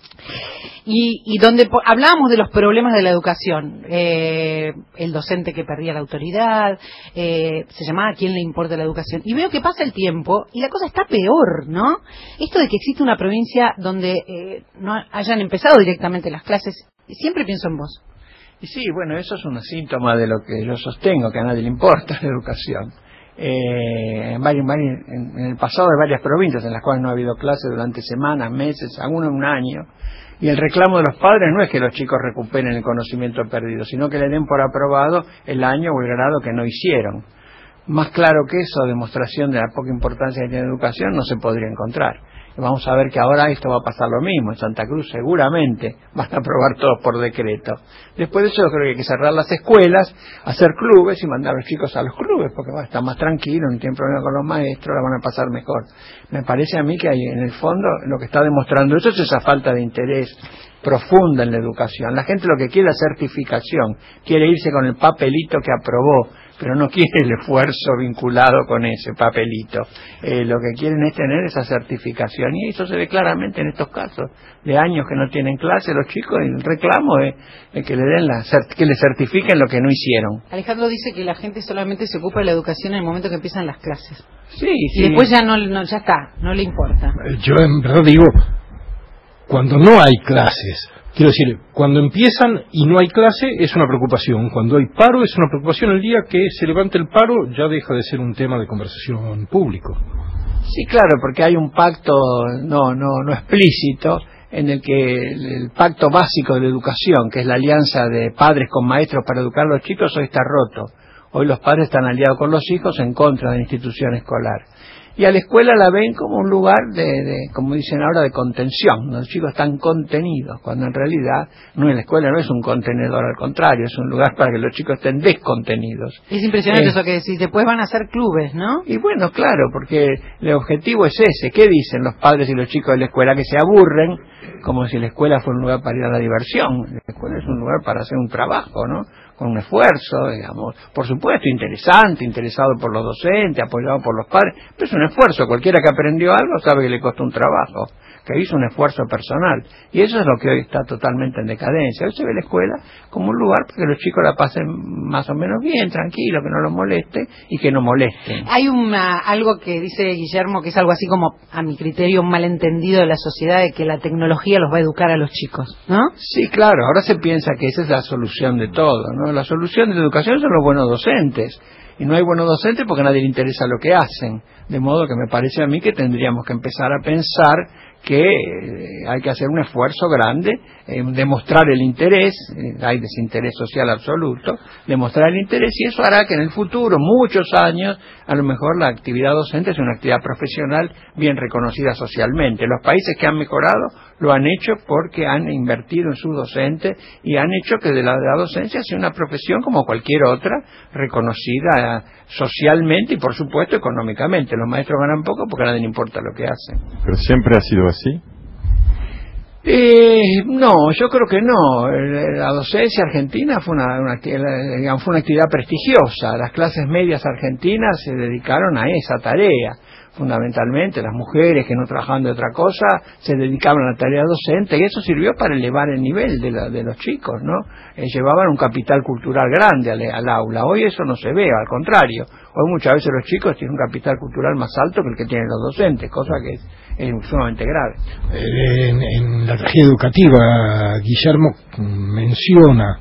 Y donde hablábamos de los problemas de la educación, el docente que perdía la autoridad, se llamaba ¿A quién le importa la educación? Y veo que pasa el tiempo y la cosa está peor, ¿no? Esto de que existe una provincia donde no hayan empezado directamente las clases, siempre pienso en vos. Y sí, bueno, eso es un síntoma de lo que yo sostengo, que a nadie le importa la educación. En el pasado hay varias provincias en las cuales no ha habido clases durante semanas, meses, algunos un año. Y el reclamo de los padres no es que los chicos recuperen el conocimiento perdido, sino que le den por aprobado el año o el grado que no hicieron. Más claro que eso, demostración de la poca importancia que tiene la educación, no se podría encontrar. Vamos a ver que ahora esto va a pasar lo mismo. En Santa Cruz seguramente van a aprobar todos por decreto. Después de eso yo creo que hay que cerrar las escuelas, hacer clubes y mandar a los chicos a los clubes, porque van a estar más tranquilos, no tienen problema con los maestros, la van a pasar mejor. Me parece a mí que hay, en el fondo lo que está demostrando eso es esa falta de interés profunda en la educación. La gente lo que quiere es certificación, quiere irse con el papelito que aprobó, pero no quiere el esfuerzo vinculado con ese papelito. Lo que quieren es tener esa certificación, y eso se ve claramente en estos casos de años que no tienen clase los chicos, y el reclamo es que le den que le certifiquen lo que no hicieron. Alejandro dice que la gente solamente se ocupa de la educación en el momento que empiezan las clases. Sí. Y después ya ya está, no le importa. Yo en verdad digo, cuando no hay clases, quiero decir, cuando empiezan y no hay clase es una preocupación, cuando hay paro es una preocupación. El día que se levante el paro ya deja de ser un tema de conversación público. Sí, claro, porque hay un pacto no explícito, en el que el pacto básico de la educación, que es la alianza de padres con maestros para educar a los chicos, hoy está roto. Hoy los padres están aliados con los hijos en contra de la institución escolar. Y a la escuela la ven como un lugar como dicen ahora, de contención, donde los chicos están contenidos, cuando en realidad la escuela no es un contenedor, al contrario, es un lugar para que los chicos estén descontenidos. Es impresionante eso que decís, después van a hacer clubes, ¿no? Y bueno, claro, porque el objetivo es ese. ¿Qué dicen los padres y los chicos de la escuela? Que se aburren, como si la escuela fuera un lugar para ir a la diversión. La escuela es un lugar para hacer un trabajo, ¿no? Con un esfuerzo, digamos, por supuesto, interesante, interesado por los docentes, apoyado por los padres, pero es un esfuerzo. Cualquiera que aprendió algo sabe que le costó un trabajo, que hizo un esfuerzo personal, y eso es lo que hoy está totalmente en decadencia. Hoy se ve la escuela como un lugar para que los chicos la pasen más o menos bien, tranquilo, que no los moleste y que no molesten. Hay algo que dice Guillermo, que es algo así como, a mi criterio, un malentendido de la sociedad, de que la tecnología los va a educar a los chicos, ¿no? Sí, claro, ahora se piensa que esa es la solución de todo, ¿no? La solución de la educación son los buenos docentes, y no hay buenos docentes porque a nadie le interesa lo que hacen, de modo que me parece a mí que tendríamos que empezar a pensar que hay que hacer un esfuerzo grande, demostrar el interés, hay desinterés social absoluto, demostrar el interés, y eso hará que en el futuro, muchos años, a lo mejor la actividad docente es una actividad profesional bien reconocida socialmente. Los países que han mejorado lo han hecho porque han invertido en sus docentes y han hecho que de la docencia sea una profesión como cualquier otra, reconocida socialmente y por supuesto económicamente. Los maestros ganan poco porque a nadie le importa lo que hacen. ¿Pero siempre ha sido así? No, yo creo que no. La docencia argentina fue una actividad prestigiosa. Las clases medias argentinas se dedicaron a esa tarea. Fundamentalmente las mujeres que no trabajaban de otra cosa se dedicaban a la tarea docente, y eso sirvió para elevar el nivel de los chicos, ¿no? Llevaban un capital cultural grande al aula. Hoy eso no se ve, al contrario. Hoy muchas veces los chicos tienen un capital cultural más alto que el que tienen los docentes, cosa que es sumamente grave. En la tragedia educativa, Guillermo menciona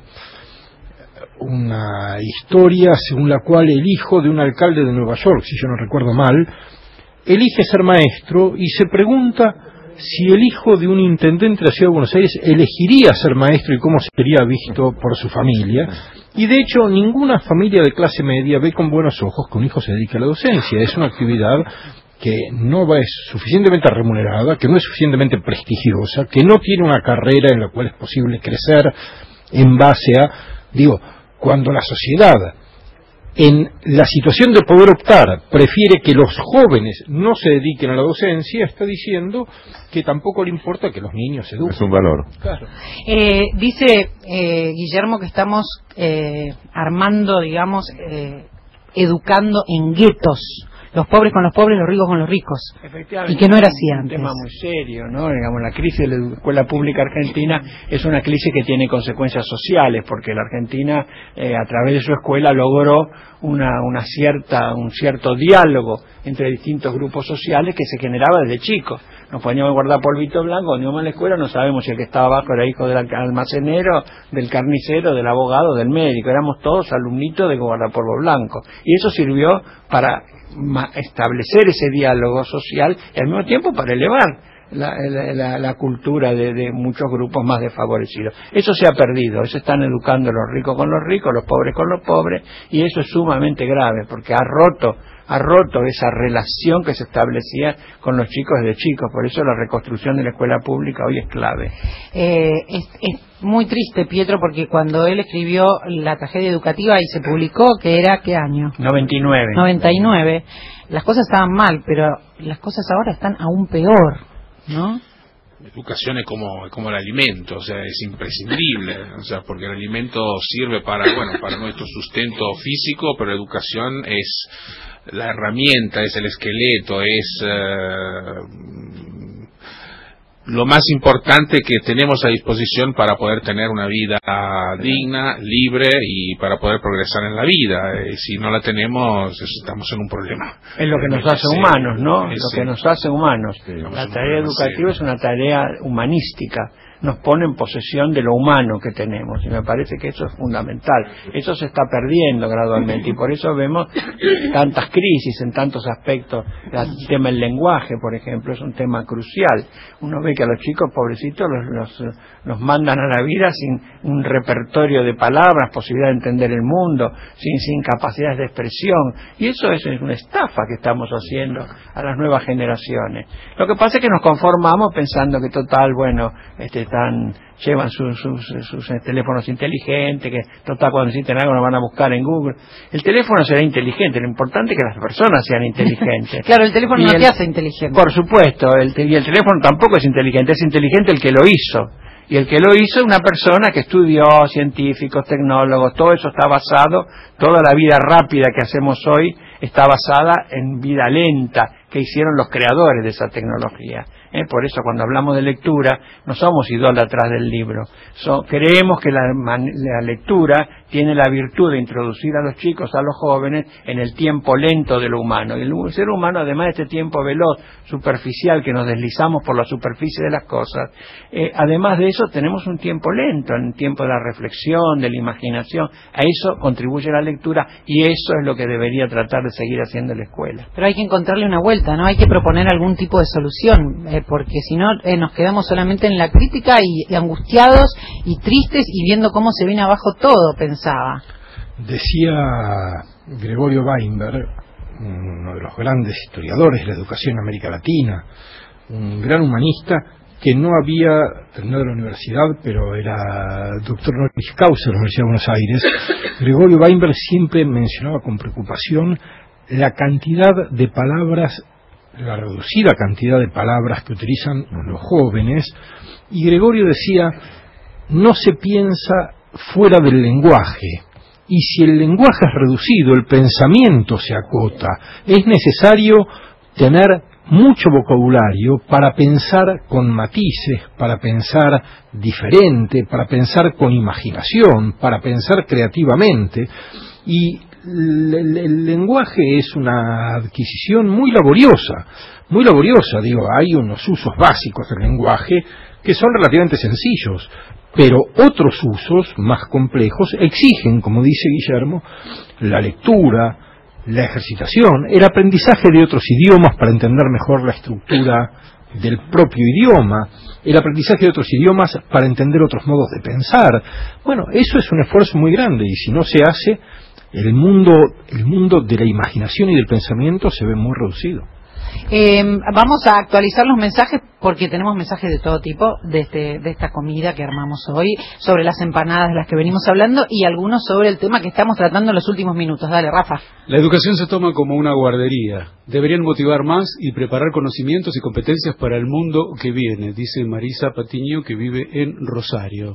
una historia según la cual el hijo de un alcalde de Nueva York, si yo no recuerdo mal, elige ser maestro y se pregunta si el hijo de un intendente de la Ciudad de Buenos Aires elegiría ser maestro y cómo sería visto por su familia. Y de hecho ninguna familia de clase media ve con buenos ojos que un hijo se dedique a la docencia. Es una actividad que no es suficientemente remunerada, que no es suficientemente prestigiosa, que no tiene una carrera en la cual es posible crecer en base a, cuando la sociedad, en la situación de poder optar, prefiere que los jóvenes no se dediquen a la docencia, está diciendo que tampoco le importa que los niños se eduquen. Es un valor. Claro. Dice Guillermo que estamos armando, educando en guetos. Los pobres con los pobres, los ricos con los ricos. Efectivamente, y que no era así antes. Un tema muy serio, ¿no? La crisis de la escuela pública argentina es una crisis que tiene consecuencias sociales, porque la Argentina, a través de su escuela, logró un cierto diálogo entre distintos grupos sociales que se generaba desde chicos. Nos poníamos a guardar polvito blanco, cuando íbamos a la escuela no sabemos si el que estaba abajo era hijo del almacenero, del carnicero, del abogado, del médico. Éramos todos alumnitos de guardapolvo blanco. Y eso sirvió para establecer ese diálogo social y al mismo tiempo para elevar la cultura de muchos grupos más desfavorecidos. Eso se ha perdido, eso están educando los ricos con los ricos, los pobres con los pobres, y eso es sumamente grave porque ha roto ha roto esa relación que se establecía con los chicos desde chicos. Por eso la reconstrucción de la escuela pública hoy es clave. Es muy triste, Pietro, porque cuando él escribió La tragedia educativa y se publicó, que era, ¿qué año? 99. Las cosas estaban mal, pero las cosas ahora están aún peor, ¿no? Educación es como el alimento, o sea, es imprescindible, o sea, porque el alimento sirve para nuestro sustento físico, pero la educación es la herramienta, es el esqueleto, es lo más importante que tenemos a disposición para poder tener una vida digna, libre y para poder progresar en la vida. Si no la tenemos, estamos en un problema. Es lo que nos hace humanos, ¿no? Lo que nos hace humanos. La tarea educativa es una tarea humanística. Nos pone en posesión de lo humano que tenemos, y me parece que eso es fundamental. Eso se está perdiendo gradualmente, y por eso vemos tantas crisis en tantos aspectos. El tema del lenguaje, por ejemplo, es un tema crucial. Uno ve que a los chicos, pobrecitos, los mandan a la vida sin un repertorio de palabras, posibilidad de entender el mundo, sin capacidades de expresión, y eso es una estafa que estamos haciendo a las nuevas generaciones. Lo que pasa es que nos conformamos pensando que total, llevan sus teléfonos inteligentes, que total cuando necesiten algo lo van a buscar en Google. El teléfono será inteligente, lo importante es que las personas sean inteligentes. Claro, el teléfono no te hace inteligente. Por supuesto, y el teléfono tampoco es inteligente el que lo hizo. Y el que lo hizo es una persona que estudió, científicos, tecnólogos, todo eso está basado, toda la vida rápida que hacemos hoy está basada en vida lenta que hicieron los creadores de esa tecnología. Por eso cuando hablamos de lectura no somos idólatras del libro, creemos que la lectura tiene la virtud de introducir a los chicos, a los jóvenes, en el tiempo lento de lo humano. Y el ser humano, además de este tiempo veloz, superficial, que nos deslizamos por la superficie de las cosas, además de eso tenemos un tiempo lento, un tiempo de la reflexión, de la imaginación. A eso contribuye la lectura, y eso es lo que debería tratar de seguir haciendo la escuela. Pero hay que encontrarle una vuelta, ¿no? Hay que proponer algún tipo de solución, porque si no nos quedamos solamente en la crítica y angustiados y tristes y viendo cómo se viene abajo todo, pensaba. Decía Gregorio Weinberg, uno de los grandes historiadores de la educación en América Latina, un gran humanista que no había terminado la universidad, pero era doctor honoris causa de la Universidad de Buenos Aires. Gregorio Weinberg siempre mencionaba con preocupación la cantidad de palabras, la reducida cantidad de palabras que utilizan los jóvenes, y Gregorio decía, no se piensa fuera del lenguaje, y si el lenguaje es reducido, el pensamiento se acota. Es necesario tener mucho vocabulario para pensar con matices, para pensar diferente, para pensar con imaginación, para pensar creativamente, y el lenguaje es una adquisición muy laboriosa, digo, hay unos usos básicos del lenguaje que son relativamente sencillos, pero otros usos más complejos exigen, como dice Guillermo, la lectura, la ejercitación, el aprendizaje de otros idiomas para entender mejor la estructura del propio idioma, el aprendizaje de otros idiomas para entender otros modos de pensar. Bueno, eso es un esfuerzo muy grande, y si no se hace, el mundo de la imaginación y del pensamiento se ve muy reducido. Vamos a actualizar los mensajes, porque tenemos mensajes de todo tipo de esta comida que armamos hoy, sobre las empanadas de las que venimos hablando, y algunos sobre el tema que estamos tratando en los últimos minutos. Dale, Rafa. La educación se toma como una guardería. Deberían motivar más y preparar conocimientos y competencias para el mundo que viene, dice Marisa Patiño, que vive en Rosario.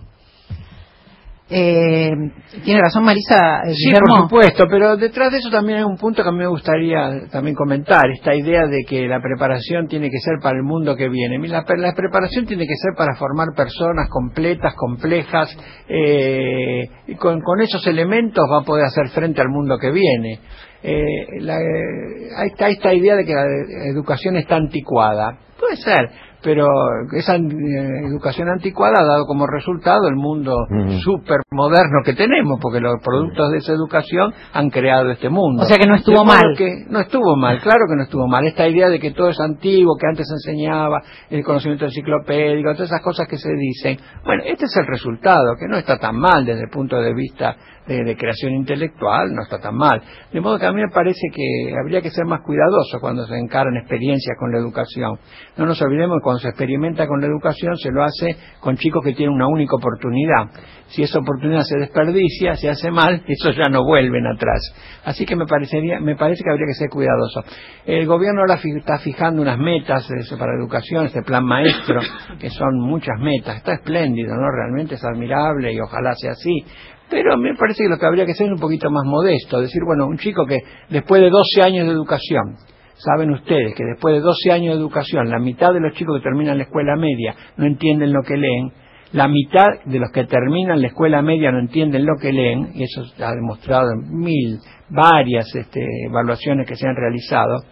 Tiene razón Marisa. Sí, por supuesto, pero detrás de eso también hay un punto que a mí me gustaría también comentar, esta idea de que la preparación tiene que ser para el mundo que viene. La preparación tiene que ser para formar personas completas, complejas, y con esos elementos va a poder hacer frente al mundo que viene. Hay esta idea de que la educación está anticuada. Puede ser, pero esa educación anticuada ha dado como resultado el mundo súper moderno que tenemos, porque los productos de esa educación han creado este mundo. O sea que no estuvo mal. No estuvo mal, claro que no estuvo mal. Esta idea de que todo es antiguo, que antes se enseñaba el conocimiento enciclopédico, todas esas cosas que se dicen. Bueno, este es el resultado, que no está tan mal desde el punto de vista de creación intelectual, no está tan mal. De modo que a mí me parece que habría que ser más cuidadoso cuando se encaran experiencias con la educación. No nos olvidemos que cuando se experimenta con la educación se lo hace con chicos que tienen una única oportunidad. Si esa oportunidad se desperdicia, se hace mal, esos ya no vuelven atrás. Así que me parece que habría que ser cuidadoso. El gobierno ahora está fijando unas metas para la educación, este plan maestro, que son muchas metas. Está espléndido, ¿no? Realmente es admirable y ojalá sea así. Pero me parece que lo que habría que ser es un poquito más modesto, decir, bueno, un chico que después de 12 años de educación, saben ustedes que después de 12 años de educación, la mitad de los chicos que terminan la escuela media no entienden lo que leen, la mitad de los que terminan la escuela media no entienden lo que leen, y eso se ha demostrado en varias evaluaciones que se han realizado.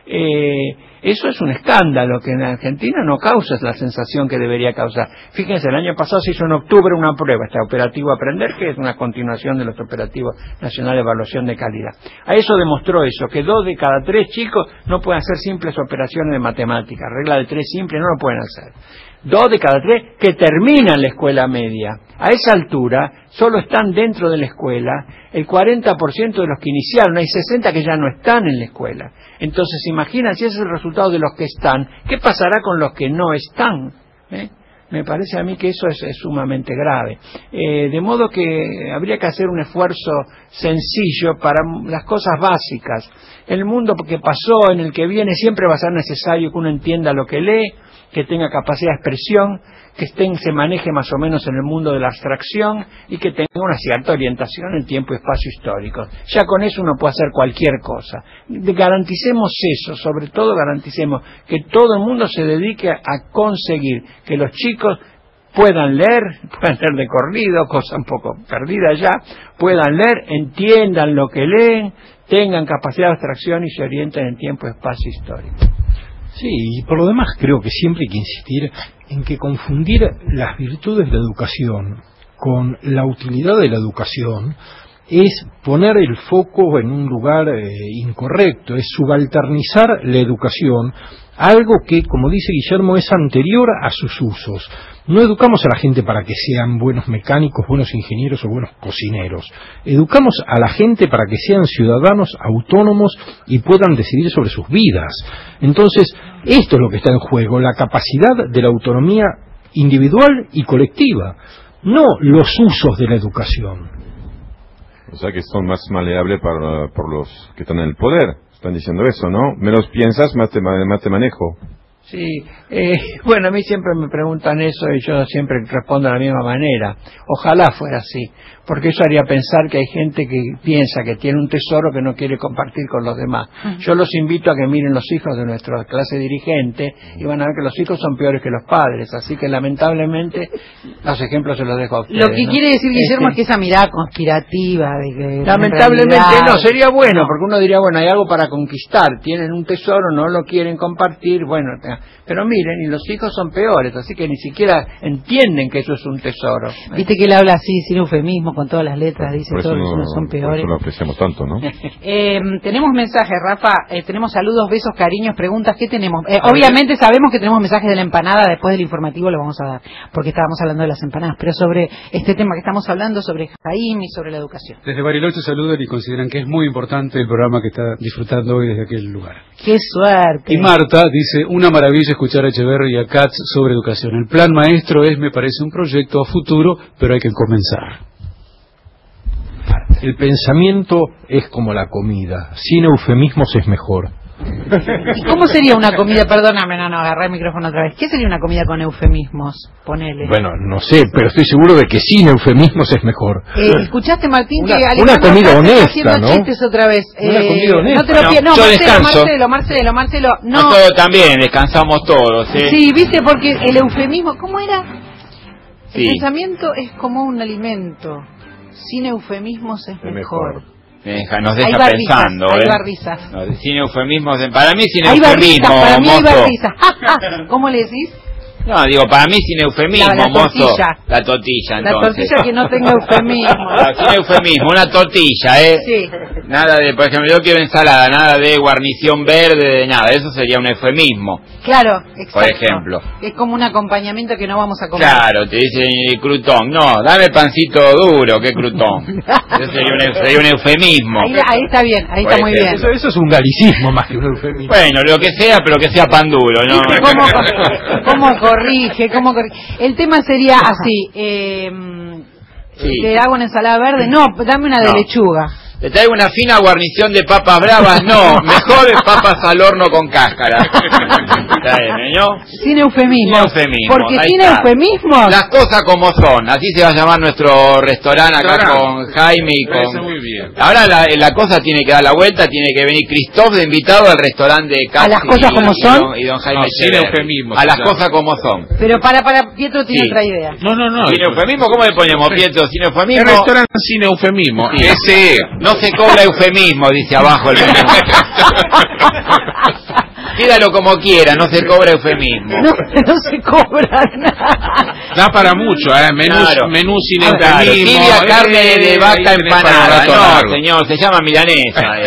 Eso es un escándalo que en Argentina no causa la sensación que debería causar. Fíjense, el año pasado se hizo en octubre una prueba, este operativo Aprender, que es una continuación de los operativos nacionales de evaluación de calidad. A eso demostró eso, que 2 de cada 3 chicos no pueden hacer simples operaciones de matemáticas, regla de 3 simple, no lo pueden hacer. 2 de cada 3 que terminan la escuela media. A esa altura solo están dentro de la escuela el 40% de los que iniciaron, hay 60 que ya no están en la escuela. Entonces, imagina si ese es el resultado de los que están, ¿qué pasará con los que no están? Me parece a mí que eso es sumamente grave. De modo que habría que hacer un esfuerzo sencillo para las cosas básicas. El mundo que pasó, en el que viene, siempre va a ser necesario que uno entienda lo que lee, que tenga capacidad de expresión, que se maneje más o menos en el mundo de la abstracción y que tenga una cierta orientación en tiempo y espacio histórico. Ya con eso uno puede hacer cualquier cosa. Garanticemos eso, sobre todo garanticemos que todo el mundo se dedique a conseguir que los chicos puedan leer de corrido, cosa un poco perdida ya, puedan leer, entiendan lo que leen, tengan capacidad de abstracción y se orienten en tiempo y espacio histórico. Sí, y por lo demás creo que siempre hay que insistir en que confundir las virtudes de la educación con la utilidad de la educación es poner el foco en un lugar incorrecto, es subalternizar la educación a algo que, como dice Guillermo, es anterior a sus usos. No educamos a la gente para que sean buenos mecánicos, buenos ingenieros o buenos cocineros. Educamos a la gente para que sean ciudadanos autónomos y puedan decidir sobre sus vidas. Entonces, esto es lo que está en juego, la capacidad de la autonomía individual y colectiva, no los usos de la educación. O sea que son más maleables por los que están en el poder. Están diciendo eso, ¿no? Menos piensas, más te manejo. Sí, bueno, a mí siempre me preguntan eso y yo siempre respondo de la misma manera. Ojalá fuera así, porque eso haría pensar que hay gente que piensa que tiene un tesoro que no quiere compartir con los demás. Yo los invito a que miren los hijos de nuestra clase dirigente y van a ver que los hijos son peores que los padres, así que lamentablemente los ejemplos se los dejo a ustedes. Lo que quiere decir Guillermo es que esa mirada conspirativa de que lamentablemente no, sería bueno, porque uno diría, bueno, hay algo para conquistar, tienen un tesoro, no lo quieren compartir, bueno, pero miren, y los hijos son peores, así que ni siquiera entienden que eso es un tesoro. Viste que él habla así, sin eufemismo, con todas las letras, dice por todos los unos son peores. Por eso lo apreciamos tanto, ¿no? Tenemos mensajes, Rafa, tenemos saludos, besos, cariños, preguntas, ¿qué tenemos? Obviamente sabemos que tenemos mensajes de la empanada, después del informativo lo vamos a dar, porque estábamos hablando de las empanadas, pero sobre este tema que estamos hablando, sobre Jaime y sobre la educación. Desde Bariloche saludan y consideran que es muy importante el programa que está disfrutando hoy desde aquel lugar. ¡Qué suerte! Y Marta dice, una maravilla escuchar a Echeverri y a Katz sobre educación. El plan maestro me parece un proyecto a futuro, pero hay que comenzar. El pensamiento es como la comida, sin eufemismos es mejor. ¿Y cómo sería una comida? Perdóname, agarré el micrófono otra vez. ¿Qué sería una comida con eufemismos? Ponele. Bueno, no sé, pero estoy seguro de que sin eufemismos es mejor. ¿Escuchaste, Martín, que una comida honesta, haciendo ¿no? chistes otra vez? Una comida honesta. No te lo yo descanso. Marcelo, no. Nosotros también descansamos todos, ¿eh? Sí, viste, porque el eufemismo, ¿cómo era? Sí. El pensamiento es como un alimento. Sin eufemismos es mejor. Nos deja pensando, Hay barrizas. Sin eufemismos, para mí sin hay eufemismo. Para mí hay barrizas. ¿Cómo le decís? No, digo, para mí sin eufemismo, la mozo. tortilla. La tortilla, La entonces. tortilla que no tenga eufemismo. Sin eufemismo, una tortilla, ¿eh? Sí. Nada de, por ejemplo, yo quiero ensalada, nada de guarnición verde, de nada. Eso sería un eufemismo. Claro, exacto. Por ejemplo. Es como un acompañamiento que no vamos a comer. Claro, te dicen crutón. No, dame pancito duro, ¿qué crutón? Eso sería un eufemismo. Ahí está bien, ahí está muy bien. Eso es un galicismo más que un eufemismo. Bueno, lo que sea, pero que sea pan duro, ¿no? ¿Cómo corrige? El tema sería así, ¿te hago una ensalada verde? No, dame una de lechuga. ¿Le traigo una fina guarnición de papas bravas? No, mejor papas al horno con cáscara. ¿No? Sin eufemismo. Porque sin eufemismo. Las cosas como son. Así se va a llamar nuestro restaurante acá con Jaime y con... Muy bien. Ahora la cosa tiene que dar la vuelta, tiene que venir Christoph de invitado al restaurante de Casi. A las cosas como son. Y don Jaime sin eufemismo. A las cosas como son. Pero para Pietro tiene otra idea. No. Sin eufemismo, ¿cómo le ponemos, Pietro? Sin eufemismo. El restaurante sin eufemismo. Sí. Ese. No se cobra eufemismo, dice abajo el menú. Pídalo como quiera, no se cobra eufemismo. No se cobra nada. Da para mucho, menú sin eufemismo. Tibia carne de vaca empanada. No, señor, se llama milanesa.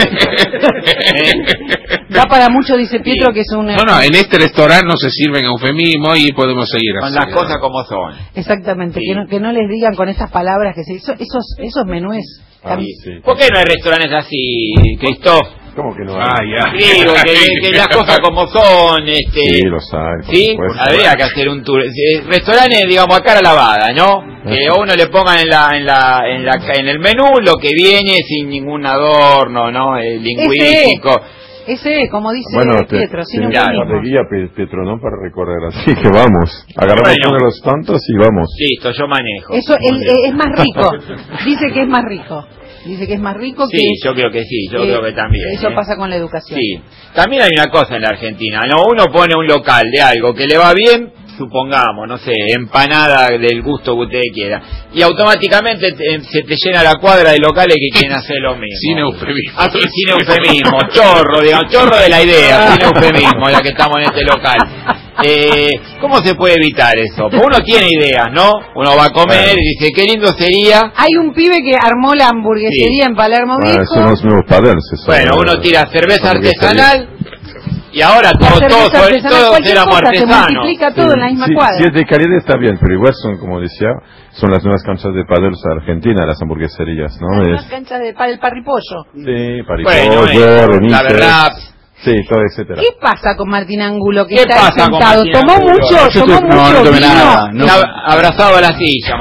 Da para mucho, dice Pietro, que es un... No, en este restaurante no se sirven eufemismo y podemos seguir así. Con las cosas como son. Exactamente, sí. que no les digan con esas palabras que esos menús. Sí. ¿Por qué no hay restaurantes así, Christoph? ¿Cómo que no hay? Digo, que las cosas como son, Sí, los hay. Sí, habría que hacer un tour. Restaurantes, digamos, a cara lavada, ¿no? Que a uno le pongan en el menú lo que viene sin ningún adorno, ¿no? Lingüístico. Ese, como dice Pietro, sin un de guía, Pietro, ¿no? Para recorrer, así que vamos. Agarramos uno de los tantos y vamos. Listo, yo manejo. Eso es más rico. Dice que es más rico. Dice que es más rico que... Sí, yo creo que sí, yo creo que también. Eso pasa con la educación. Sí. También hay una cosa en la Argentina, ¿no? Uno pone un local de algo que le va bien, supongamos, no sé, empanada del gusto que usted quiera, y automáticamente se te llena la cuadra de locales que quieren hacer lo mismo. Sin eufemismo. Así, sin eufemismo, chorro de la idea, sin eufemismo, ya que estamos en este local. ¿Cómo se puede evitar eso? Pues uno tiene ideas, ¿no? Uno va a comer y dice, qué lindo sería. Hay un pibe que armó la hamburguesería en Palermo Viejo. Son los nuevos padres. Bueno, uno tira cerveza artesanal y ahora todo éramos artesanos. Se multiplica todo en la misma cuadra. Si es de calidad está bien, pero igual son, como decía, son las nuevas canchas de pádel argentinas, las hamburgueserías, ¿no? Las nuevas canchas de pádel, parripollo. Sí, parripollo, remises. La verdad... Sí, todo, etcétera. ¿Qué pasa con Martín Angulo que ¿Qué está pasa sentado? Con ¿Tomó Angulo? mucho? ¿Tomó mucho? No tomé nada. Abrazado a la silla,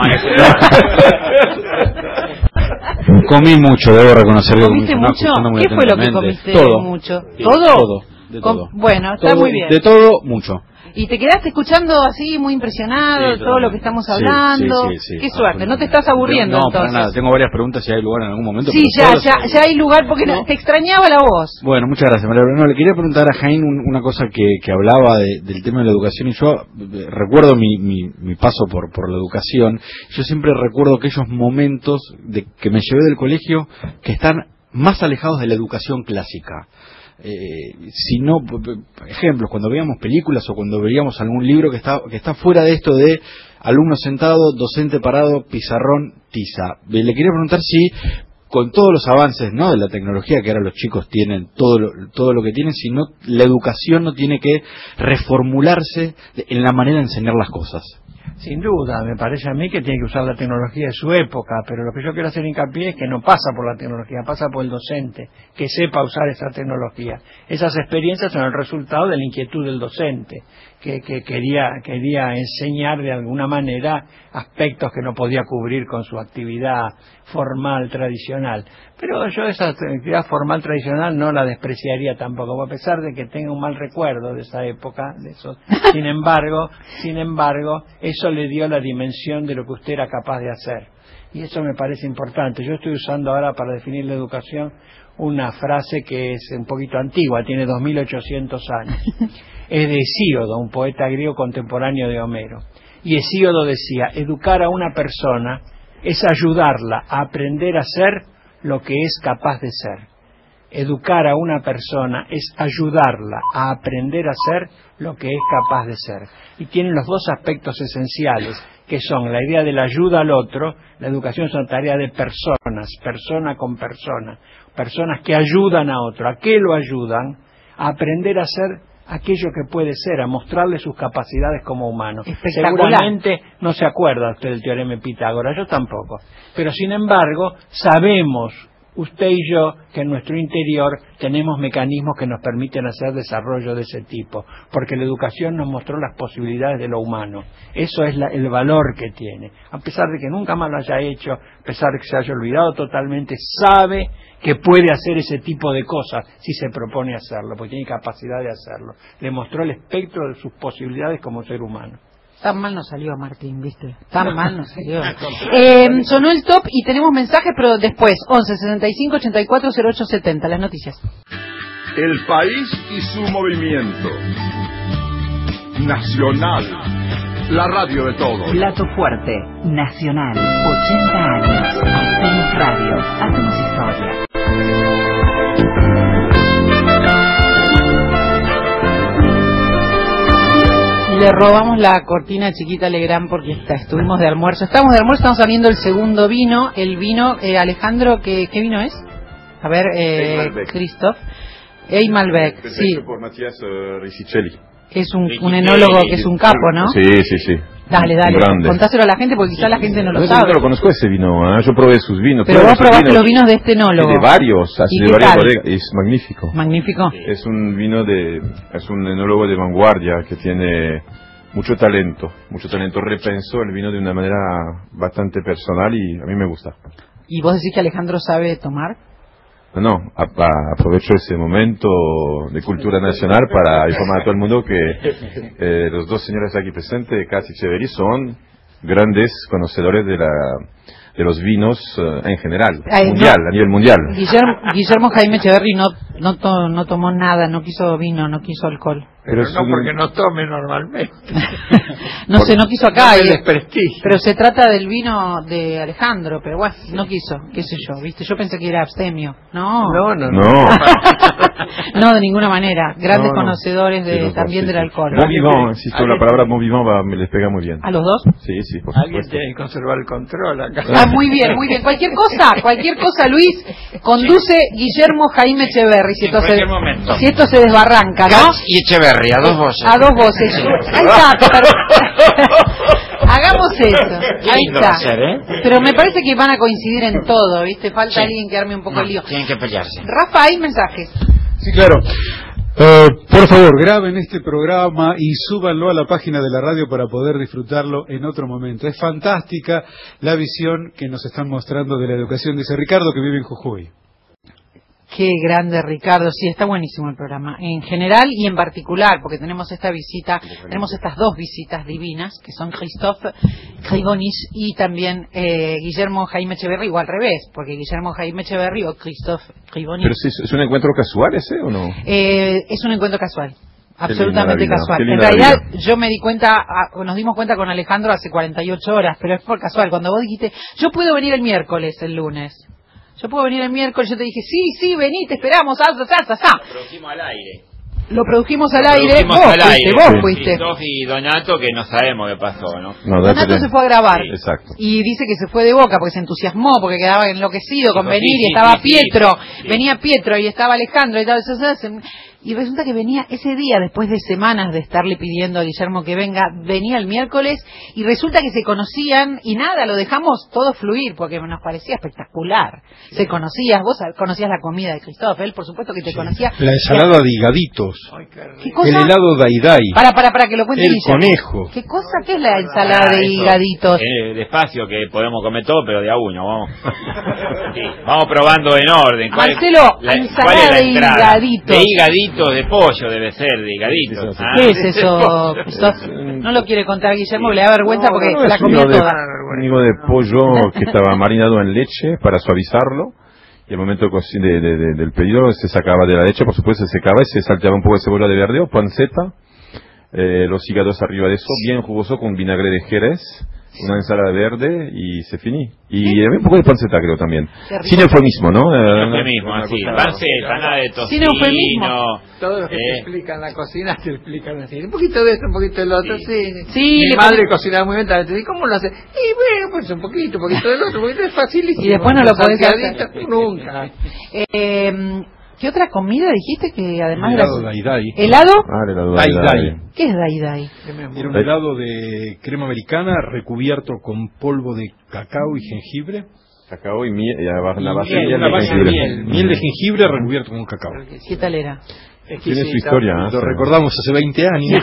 Comí mucho, debo reconocer que ¿Comiste mucho? ¿Qué fue lo que comiste mucho? Sí, ¿Todo? De todo. Bueno, está muy bien. De todo, mucho. Y te quedaste escuchando así muy impresionado de todo lo que estamos hablando. Sí, Qué suerte, no te estás aburriendo no, entonces. Para nada, tengo varias preguntas si hay lugar en algún momento. Sí, ya hay lugar porque te extrañaba la voz. Bueno, muchas gracias, María. No, le quería preguntar a Jaime una cosa que hablaba del tema de la educación y yo recuerdo mi paso por la educación. Yo siempre recuerdo aquellos momentos que me llevé del colegio que están más alejados de la educación clásica. Si no, ejemplos, cuando veíamos películas o cuando veíamos algún libro que está fuera de esto de alumno sentado, docente parado, pizarrón, tiza. Le quería preguntar si con todos los avances, ¿no?, de la tecnología que ahora los chicos tienen, todo lo que tienen, si no, la educación no tiene que reformularse en la manera de enseñar las cosas. Sin duda, me parece a mí que tiene que usar la tecnología de su época, pero lo que yo quiero hacer hincapié es que no pasa por la tecnología, pasa por el docente, que sepa usar esa tecnología. Esas experiencias son el resultado de la inquietud del docente, que quería enseñar de alguna manera aspectos que no podía cubrir con su actividad formal tradicional. Pero yo esa actividad formal tradicional no la despreciaría tampoco, a pesar de que tenga un mal recuerdo de esa época, de eso. Sin embargo, eso le dio la dimensión de lo que usted era capaz de hacer. Y eso me parece importante. Yo estoy usando ahora para definir la educación una frase que es un poquito antigua, tiene 2800 años. Es de Hesíodo, un poeta griego contemporáneo de Homero. Y Hesíodo decía, educar a una persona es ayudarla a aprender a ser lo que es capaz de ser. educar a una persona es ayudarla a aprender a ser lo que es capaz de ser. Y tienen los dos aspectos esenciales, que son la idea de la ayuda al otro. La educación es una tarea de personas, persona con persona, personas que ayudan a otro. ¿A qué lo ayudan? A aprender a ser aquello que puede ser, a mostrarle sus capacidades como humano. Seguramente no se acuerda usted del teorema de Pitágoras, yo tampoco. Pero sin embargo, sabemos, usted y yo, que en nuestro interior tenemos mecanismos que nos permiten hacer desarrollo de ese tipo, porque la educación nos mostró las posibilidades de lo humano. Eso es el valor que tiene. A pesar de que nunca más lo haya hecho, a pesar de que se haya olvidado totalmente, sabe que puede hacer ese tipo de cosas si se propone hacerlo, porque tiene capacidad de hacerlo. Le mostró el espectro de sus posibilidades como ser humano. Tan mal nos salió, Martín, ¿viste? Tan mal nos salió. Sonó el top y tenemos mensajes, pero después, 11 65 84 08 70, las noticias. El país y su movimiento. Nacional, la radio de todos. Plato fuerte, Nacional, 80 años. Hacemos radio, hacemos historia. Le robamos la cortina chiquita a Legrand porque estuvimos de almuerzo. Estamos de almuerzo, estamos saliendo el segundo vino. El vino, Alejandro, ¿qué vino es? A ver, Christoph. Malbec, sí. Hecho por Matías Riccicelli. Es un enólogo que es un capo, ¿no? Sí, sí, sí. Dale, contáselo a la gente porque quizá la gente no lo sabe. Yo no conozco ese vino, yo probé sus vinos. Pero vos probaste los vinos de este enólogo. De varios, así de varias bodegas. Es magnífico. Magnífico. Es un vino es un enólogo de vanguardia que tiene mucho talento. Repensó el vino de una manera bastante personal y a mí me gusta. ¿Y vos decís que Alejandro sabe tomar? No, aprovecho ese momento de cultura nacional para informar a todo el mundo que los dos señores aquí presentes, Casi y Echeverry, son grandes conocedores de los vinos en general, a nivel mundial. Guillermo Jaime Echeverry no tomó nada, no quiso vino, no quiso alcohol. Pero no porque no tome normalmente. No sé, no quiso acá. No pero se trata del vino de Alejandro, pero bueno, no quiso, qué sé yo, ¿viste? Yo pensé que era abstemio. No, de ninguna manera. Grandes conocedores también del alcohol. Bon vivant, insisto, la palabra bon vivant les pega muy bien. ¿A los dos? Sí, por supuesto. Alguien tiene que conservar el control acá. Muy bien. Cualquier cosa, Luis, conduce Guillermo Jaime Echeverry. Si esto se desbarranca, ¿no? Y Echeverry. A dos voces. Ahí está. Hagamos eso. Ahí está. Pero me parece que van a coincidir en todo, ¿viste? Falta alguien que arme un poco el lío. Tienen que pelearse. Rafa, hay mensajes. Sí, claro. Por favor, graben este programa y súbanlo a la página de la radio para poder disfrutarlo en otro momento. Es fantástica la visión que nos están mostrando de la educación, dice Ricardo, que vive en Jujuy. Qué grande, Ricardo. Sí, está buenísimo el programa. En general y en particular, porque tenemos esta visita, tenemos estas dos visitas divinas, que son Christoph Krivonis y también Guillermo Jaime Echeverry, o al revés, porque Guillermo Jaime Echeverry o Christoph Krivonis. ¿Pero es un encuentro casual ese o no? Es un encuentro casual. Absolutamente casual. En realidad yo me di cuenta, nos dimos cuenta con Alejandro hace 48 horas, pero es por casual. Cuando vos dijiste, yo puedo venir el miércoles, el lunes. Yo puedo venir el miércoles, yo te dije, sí, vení, te esperamos, Lo produjimos al aire. Lo produjimos al aire, vos fuiste. Christoph y Donato, que no sabemos qué pasó, ¿no? Donato se fue a grabar. Exacto. Y dice que se fue de boca porque se entusiasmó, porque quedaba enloquecido con venir, y estaba Pietro, venía Pietro y estaba Alejandro y tal. Y resulta que venía ese día, después de semanas de estarle pidiendo a Guillermo que venía el miércoles, y resulta que se conocían, y nada, lo dejamos todo fluir, porque nos parecía espectacular. Se conocías, vos conocías la comida de Christoph, él por supuesto que te conocía. La ensalada de higaditos. ¿Qué cosa? El helado Daidai. Para que lo cuente el Guillermo. Conejo. ¿Qué cosa? ¿Qué es la ensalada de higaditos? Despacio, que podemos comer todo, pero de a uno, vamos. Sí, vamos probando en orden. Marcelo, ensalada de higaditos. De higaditos. De pollo debe ser, de higaditos. ¿Qué es eso? No lo quiere contar Guillermo, le da vergüenza porque la comió toda. Un higo de pollo que estaba marinado en leche para suavizarlo, y al momento del pedido se sacaba de la leche, por supuesto se secaba y se salteaba un poco de cebolla de verdeo, panceta, los hígados arriba de eso, bien jugoso con vinagre de Jerez, una ensalada verde y se finí. Y un poco de panceta, creo, también. Sin eufemismo, ¿no? Eufemismo, así. Panceta, nada de tocino. Sin eufemismo. Todos los que te explican la cocina te explican así. Un poquito de esto, un poquito del otro, sí. Sí, mi madre cocinaba muy bien, te dice, ¿cómo lo hace? Y bueno, pues un poquito del otro, un poquito, es facilísimo. Y después no lo podés hacer. Nunca. ¿Qué otra comida dijiste que además era? Helado Dai-Dai. ¿Helado? El helado Dai-Dai. ¿Qué es Dai-Dai? Era un helado de crema americana recubierto con polvo de cacao y jengibre. Cacao y miel, y una base de miel. Miel de jengibre recubierto con cacao. ¿Qué tal era? Tiene su historia. Lo recordamos hace 20 años.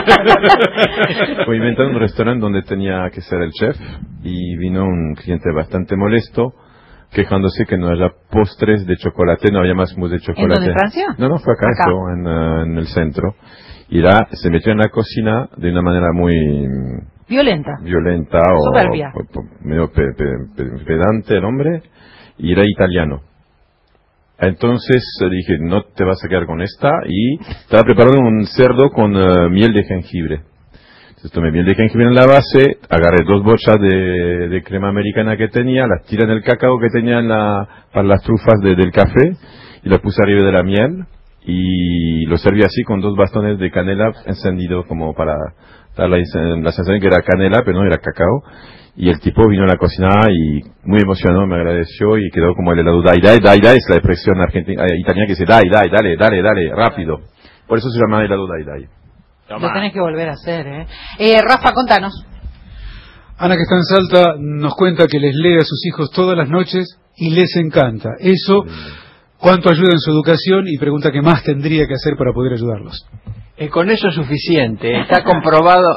Fue inventado un restaurante donde tenía que ser el chef y vino un cliente bastante molesto quejándose que no haya postres de chocolate, no había más mousse de chocolate. ¿En dónde, Francia? No, fue acá. En el centro. Y se metió en la cocina de una manera muy violenta soberbia, o medio pedante el hombre, y era italiano. Entonces dije, no te vas a quedar con esta, y estaba preparando un cerdo con miel de jengibre. Entonces tomé miel de jengibre en la base, agarré 2 bochas de crema americana que tenía, las tiré en el cacao que tenía para las trufas del café, y la puse arriba de la miel, y lo serví así con 2 bastones de canela encendido como para dar la sensación que era canela, pero no era cacao. Y el tipo vino a la cocina y muy emocionado me agradeció y quedó como el helado Dai-Dai. Dai-Dai es la expresión italiana que dice Dai-Dai, dale, rápido. Por eso se llama helado Dai-Dai. Lo tenés que volver a hacer, Rafa, contanos. Ana, que está en Salta, nos cuenta que les lee a sus hijos todas las noches y les encanta. Eso, ¿cuánto ayuda en su educación? Y pregunta qué más tendría que hacer para poder ayudarlos. Con eso es suficiente. Está comprobado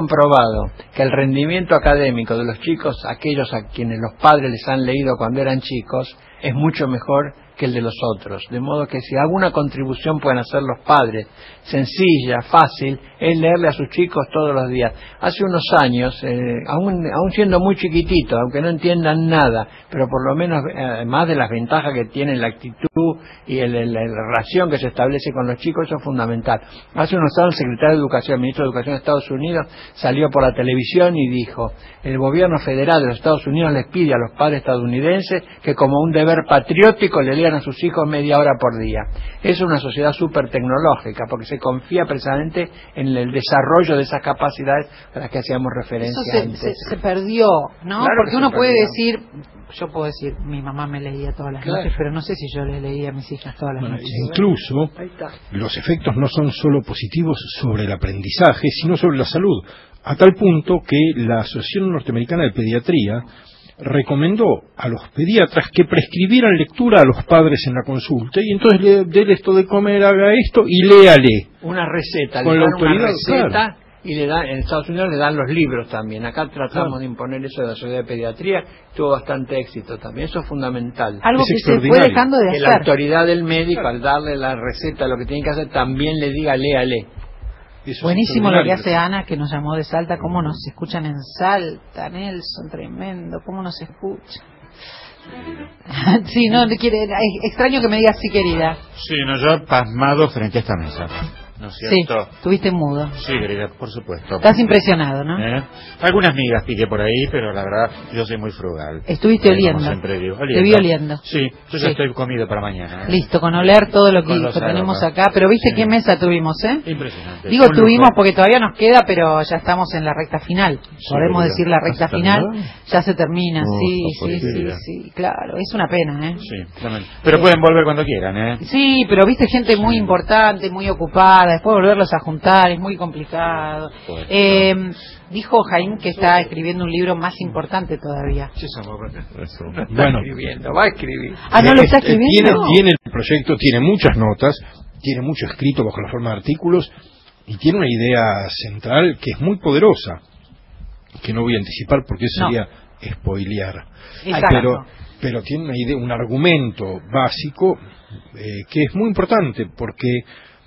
que el rendimiento académico de los chicos, aquellos a quienes los padres les han leído cuando eran chicos, es mucho mejor que el de los otros. De modo que si alguna contribución pueden hacer los padres, sencilla, fácil, es leerle a sus chicos todos los días. Hace unos años, aún siendo muy chiquititos, aunque no entiendan nada, pero por lo menos, además de las ventajas que tiene la actitud y la relación que se establece con los chicos, eso es fundamental. Hace unos años el secretario de Educación, el ministro de Educación de Estados Unidos, salió por la televisión y dijo: el gobierno federal de los Estados Unidos les pide a los padres estadounidenses que como un deber patriótico le lean a sus hijos media hora por día. Es una sociedad súper tecnológica porque se confía precisamente en el desarrollo de esas capacidades a las que hacíamos referencia antes. Se perdió, ¿no? Claro, porque uno puede decir, yo puedo decir, mi mamá me leía todas las noches, pero no sé si yo le leía a mis hijas todas las noches. Incluso los efectos no son solo positivos sobre el aprendizaje, sino sobre la salud, a tal punto que la Asociación Norteamericana de Pediatría recomendó a los pediatras que prescribieran lectura a los padres en la consulta, y entonces déle esto de comer, haga esto y léale. Una receta, con le la dan autoridad, una receta, claro. Y le dan, en Estados Unidos le dan los libros también. Acá tratamos de imponer eso de la Sociedad de Pediatría, tuvo bastante éxito también. Eso es fundamental. Algo que se fue dejando de hacer. Que la autoridad del médico, al darle la receta, lo que tiene que hacer, también le diga léale. Buenísimo lo que hace Ana, que nos llamó de Salta. Cómo nos escuchan en Salta, Nelson, tremendo. Cómo nos escuchan. Sí, no, extraño que me digas sí, querida. Sí, no, yo pasmado frente a esta mesa. ¿No es cierto? Sí, tuviste mudo. Sí, querida, por supuesto. Estás impresionado, ¿no? Algunas migas piqué por ahí, pero la verdad, yo soy muy frugal. Estuviste oliendo. Como siempre digo. Te vi oliendo. Sí, yo ya estoy comido para mañana. Listo, con oler todo lo que tenemos acá. Pero viste qué mesa tuvimos, Impresionante. Digo tuvimos porque todavía nos queda, pero ya estamos en la recta final. Podemos decir la recta final. Ya se termina, sí, claro. Es una pena, Sí, pero pueden volver cuando quieran, Sí, pero viste gente muy importante, muy ocupada. Después volverlos a juntar es muy complicado. Dijo Jaime que está escribiendo un libro más importante todavía. Bueno, va a escribir. ¿No lo está escribiendo? Tiene el proyecto, tiene muchas notas, tiene mucho escrito bajo la forma de artículos y tiene una idea central que es muy poderosa, que no voy a anticipar porque eso sería spoilear. Pero tiene una idea, un argumento básico que es muy importante porque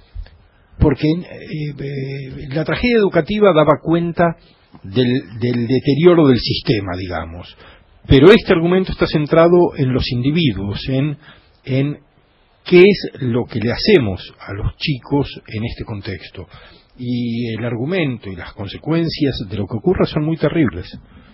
la tragedia educativa daba cuenta del deterioro del sistema, digamos, pero este argumento está centrado en los individuos, en qué es lo que le hacemos a los chicos en este contexto, y el argumento y las consecuencias de lo que ocurra son muy terribles.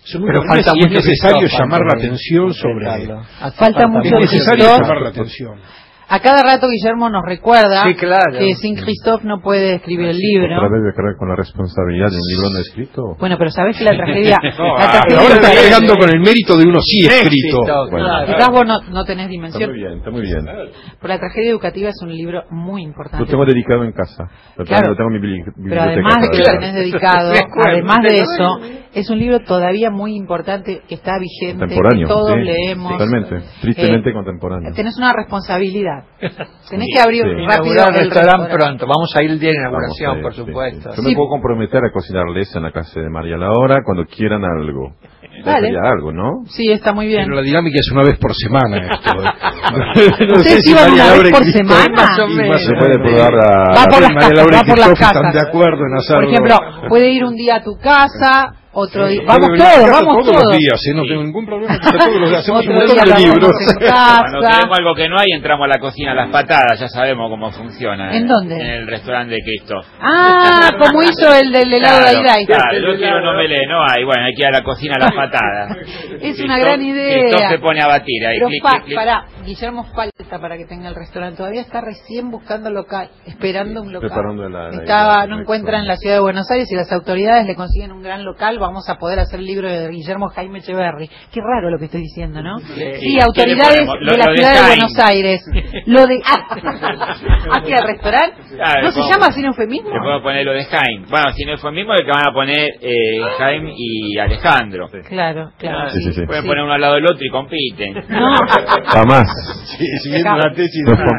Pero falta es necesario llamar la atención sobre... Falta mucho. Es necesario llamar la atención. A cada rato Guillermo nos recuerda Sí, claro. que sin Christophe no puede escribir el libro. Otra vez de cargar con la responsabilidad de un libro no escrito. Bueno, pero sabes que la tragedia... Ahora está cargando con el mérito de uno sí escrito. Bueno, Quizás vos no tenés dimensión. está muy bien. Pero la tragedia educativa es un libro muy importante. Lo tengo dedicado en casa. Claro. Lo tengo en mi biblioteca. Pero además de que lo tenés dedicado, además de eso, es un libro todavía muy importante que está vigente, Contemporáneo. que todos sí, leemos. Totalmente. Tristemente contemporáneo. Tenés una responsabilidad. Tenés que abrir rápido Inaugurar el restaurante pronto. Vamos a ir el día de inauguración, por supuesto. Yo me puedo comprometer a cocinarles en la casa de María Laura cuando quieran algo. Dale. Sería algo, ¿no? Sí, está muy bien. Pero la dinámica es una vez por semana esto. ¿Ustedes iban una vez por semana? Se puede probar Va por las casas, va por las están de casas. acuerdo en hacerlo. Por ejemplo, puede ir un día a tu casa, otro día... Puede Vamos venir a todos, casa vamos todos todos. los días, no tengo ningún problema. Todos los días hacemos un Otro montón día de lo libros. hacemos en Cuando casa. queremos algo que no hay, entramos a la cocina a las patadas, ya sabemos cómo funciona. ¿En dónde? En el restaurante de Cristo. Ah, como hizo el del helado de Airay. Claro, yo quiero un omelé, no hay, bueno, hay que ir a la cocina a las patadas. Es una gran idea. Cristo se pone a batir ahí, Pero clic, clic, clic. pará, Guillermo falta para que tenga el restaurante. Todavía está recién buscando local, esperando un local. Preparando la No encuentra en la ciudad de Buenos Aires y las autoridades le consiguen un gran local. Vamos a poder hacer el libro de Guillermo Jaime Echeverry. Qué raro lo que estoy diciendo, ¿no? Sí, autoridades de la ciudad de Buenos Aires. Lo de... ¿Aquí al restaurante? Claro, ¿No se llama así un eufemismo? Le puedo poner lo de Jaime. Bueno, si no es mismo, el que van a poner Jaime y Alejandro. Claro. Sí. Pueden poner uno al lado del otro y compiten. No. Jamás. Siguiendo la tesis.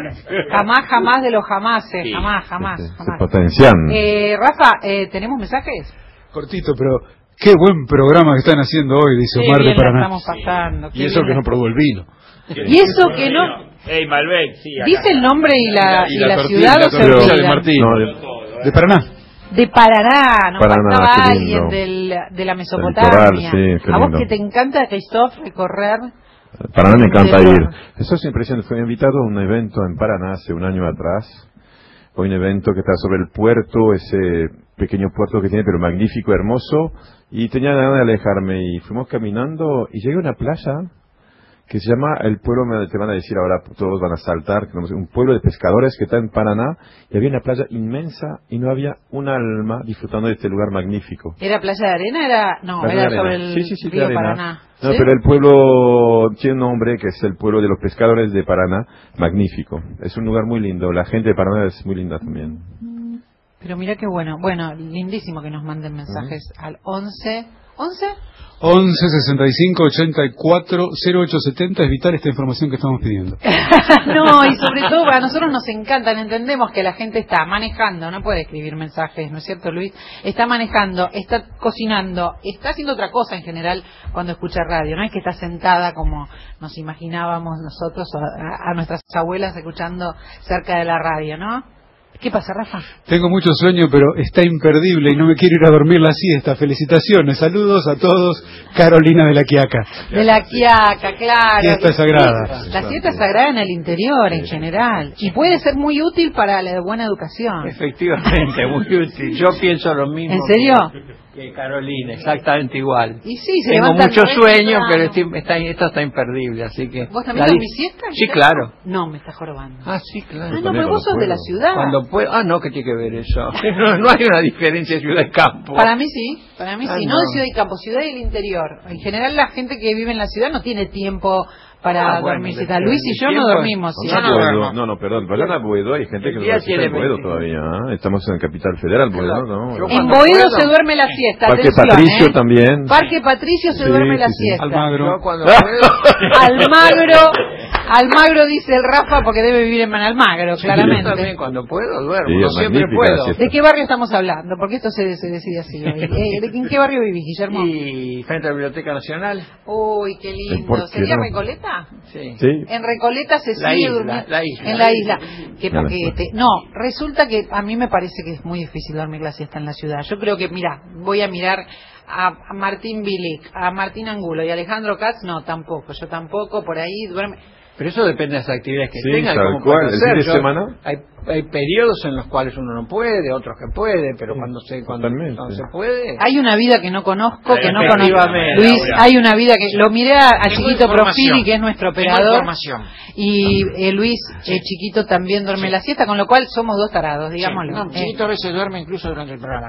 Jamás de los jamases. Sí. Jamás. Se potencian. Rafa, ¿tenemos mensajes? Cortito, pero qué buen programa que están haciendo hoy, dice Omar de Paraná. Estamos pasando. Y eso que no probó el vino. Y eso que no... Ey, Malbec, sí. Acá. ¿Dice el nombre y la tortilla, ciudad o se olvida? de Martín. No, De Paraná. De Paraná, nos Paraná, faltaba qué alguien lindo. de la Mesopotamia. Del litoral, sí, qué A vos lindo. que te encanta, Christophe, recorrer... Paraná me encanta de- ir. Eso es impresionante. Fui invitado a un evento en Paraná hace un año atrás. Fue un evento que está sobre el puerto, ese pequeño puerto que tiene, pero magnífico, hermoso. Y tenía ganas de alejarme y fuimos caminando y llegué a una playa que se llama el pueblo, te van a decir ahora, todos van a saltar, que no sé, un pueblo de pescadores que está en Paraná, y había una playa inmensa y no había un alma disfrutando de este lugar magnífico. ¿Era Playa de Arena? No, Playa era de sobre Arena. el Sí, de río arena. Paraná. No, ¿Sí? pero el pueblo tiene un nombre que es el pueblo de los pescadores de Paraná, magnífico. Es un lugar muy lindo, la gente de Paraná es muy linda también. Pero mira qué bueno. Bueno, lindísimo que nos manden mensajes al 11... ¿11? 11 65 84 0870 es vital esta información que estamos pidiendo. No, y sobre todo a nosotros nos encantan, entendemos que la gente está manejando, no puede escribir mensajes, ¿no es cierto, Luis? Está manejando, está cocinando, está haciendo otra cosa en general cuando escucha radio, no es que está sentada como nos imaginábamos nosotros a nuestras abuelas escuchando cerca de la radio, ¿no? ¿Qué pasa, Rafa? Tengo mucho sueño, pero está imperdible y no me quiero ir a dormir la siesta. Felicitaciones, saludos a todos. Carolina de la Quiaca. De la Quiaca, claro. Siesta sagrada. La siesta es sagrada en el interior, en general. Y puede ser muy útil para la buena educación. Efectivamente, muy útil. Yo pienso lo mismo. ¿En serio? Que Carolina, exactamente igual. Y sí, se Tengo levantan mucho re sueño, temprano. pero esto está imperdible, así que... ¿Vos también dormís siesta? Sí, claro. No, me estás jorobando. Ah, sí, claro. Ah, no, pero vos sos de la ciudad. Cuando puedo... Ah, no, ¿qué tiene que ver eso? No hay una diferencia ciudad y campo. Para mí sí, Ah, no no. de ciudad y campo, ciudad y el interior. En general la gente que vive en la ciudad no tiene tiempo para dormir siesta. Luis y yo no dormimos siesta. No, perdón, vayan a Boedo, hay gente que no duerme siesta en Boedo todavía. Estamos en Capital Federal, Boedo, ¿no? En Boedo se duerme la siesta, Parque atención, Patricio también. Parque Patricio se Sí, duerme la sí, sí. siesta. Almagro. Almagro dice el Rafa porque debe vivir en Almagro, Yo claramente. también cuando puedo duermo, Sí, no es siempre magnífica puedo. la siesta. ¿De qué barrio estamos hablando? Porque esto se decide así hoy. ¿En qué barrio vivís, Guillermo? Y frente a la Biblioteca Nacional. Uy, qué lindo. ¿Por qué ¿Sería no? Recoleta? Sí. Sí. En Recoleta se La sigue isla, durmiendo. la isla. En la isla. Qué Ya lo paquete. No, resulta que a mí me parece que es muy difícil dormir la siesta en la ciudad. Yo creo que, mira, voy a mirar a Martín Bilic, a Martín Angulo y a Alejandro Katz, no, tampoco. Yo tampoco, por ahí duerme. Pero eso depende de las actividades que Sí, tengan. tal como cual. pueden ¿El ser. fin de semana? hay periodos en los cuales uno no puede, otros que puede, pero cuando se puede. Hay una vida que no conozco, Efectivamente. Luis, hay una vida que lo miré a Chiquito Profili, que es nuestro operador, y Luis Chiquito también duerme la siesta, con lo cual somos dos tarados, digámoslo. No, Chiquito a veces duerme incluso durante el programa.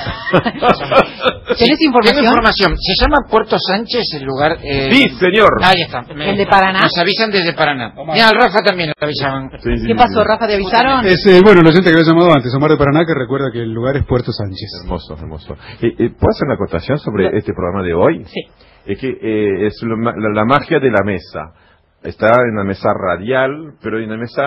¿Tenés información? Tengo información. Se llama Puerto Sánchez el lugar. Sí, señor. Ahí está. ¿El de Paraná? Nos avisan desde Paraná. Mira, al Rafa también le avisaban. ¿Qué pasó, Rafa? ¿Te avisaron? Es, bueno, la gente que había llamado antes, Omar de Paraná, que recuerda que el lugar es Puerto Sánchez. Hermoso, hermoso. ¿Puedo hacer una acotación sobre este programa de hoy? Sí. Es que es la magia de la mesa. Está en una mesa radial, pero en una mesa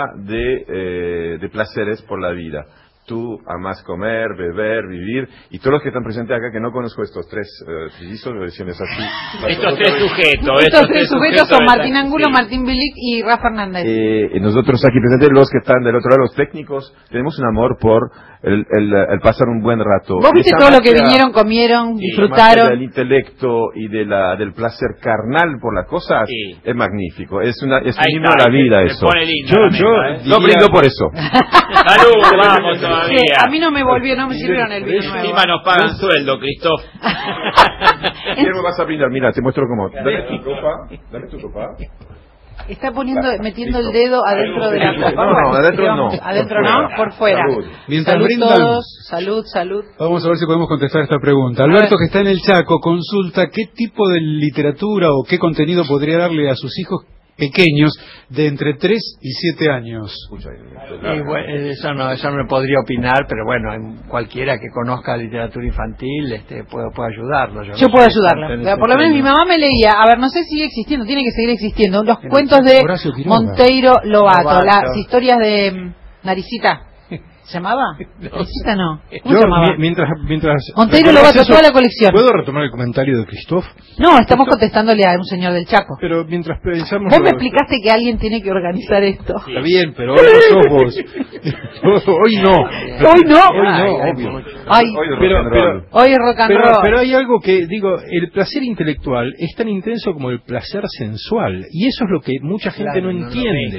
de placeres por la vida. Tú amás comer, beber, vivir, y todos los que están presentes acá, que no conozco estos tres versiones así. Estos tres sujetos son Martín Angulo, Martín Bilic y Rafa Hernández. Nosotros aquí presentes, los que están del otro lado, los técnicos, tenemos un amor por el pasar un buen rato. ¿Vos viste todo lo que vinieron, comieron, disfrutaron? Del intelecto y del placer carnal por las cosas, es magnífico. Es un himno a la vida eso. Yo brindo por eso. Salud, vamos todavía. A mí no me sirvieron el vino nuevo. Encima nos pagan sueldo, Cristóf. ¿Qué me vas a brindar? Mira, te muestro cómo. Dame tu copa. Está metiendo el dedo adentro de la copa. No, adentro no. Adentro no, por fuera. Mientras salud brindan, todos, salud. Vamos a ver si podemos contestar esta pregunta. Alberto, que está en el Chaco, consulta qué tipo de literatura o qué contenido podría darle a sus hijos pequeños de entre 3 y 7 años. Y bueno, eso no me podría opinar, pero bueno, cualquiera que conozca literatura infantil puedo ayudarlo. Yo puedo ayudarlo. Por lo menos mi mamá me leía, a ver, no sé si sigue existiendo, tiene que seguir existiendo, los cuentos de Monteiro Lobato, las historias de Naricita. ¿Se llamaba? ¿Naricita no? ¿Cómo se llamaba? Mientras Monteiro Lobato, toda la colección. ¿Puedo retomar el comentario de Cristóf? No, estamos contestándole a un señor del Chaco. Pero mientras pensamos... Vos me explicaste que alguien tiene que organizar esto. Está bien, pero hoy no sos vos. Hoy no. Hoy no, obvio. Hoy es rock and roll. Pero hay algo que, digo, el placer intelectual es tan intenso como el placer sensual. Y eso es lo que mucha gente no entiende.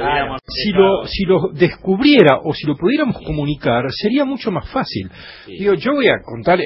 Si lo descubriera o si lo pudiéramos comunicar, sería mucho más fácil. Digo, yo voy a contar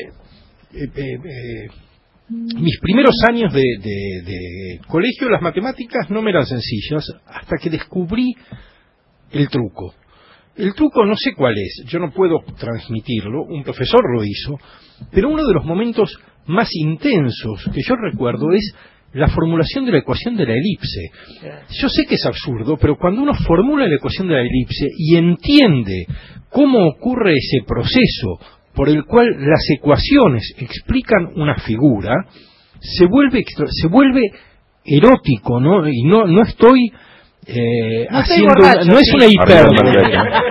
mis primeros años de colegio. Las matemáticas no me eran sencillas hasta que descubrí el truco. El truco no sé cuál es, yo no puedo transmitirlo, un profesor lo hizo, pero uno de los momentos más intensos que yo recuerdo es la formulación de la ecuación de la elipse. Yo sé que es absurdo, pero cuando uno formula la ecuación de la elipse y entiende cómo ocurre ese proceso por el cual las ecuaciones explican una figura, se vuelve erótico, ¿no? Y no estoy haciendo borracho, no es una hipérbole.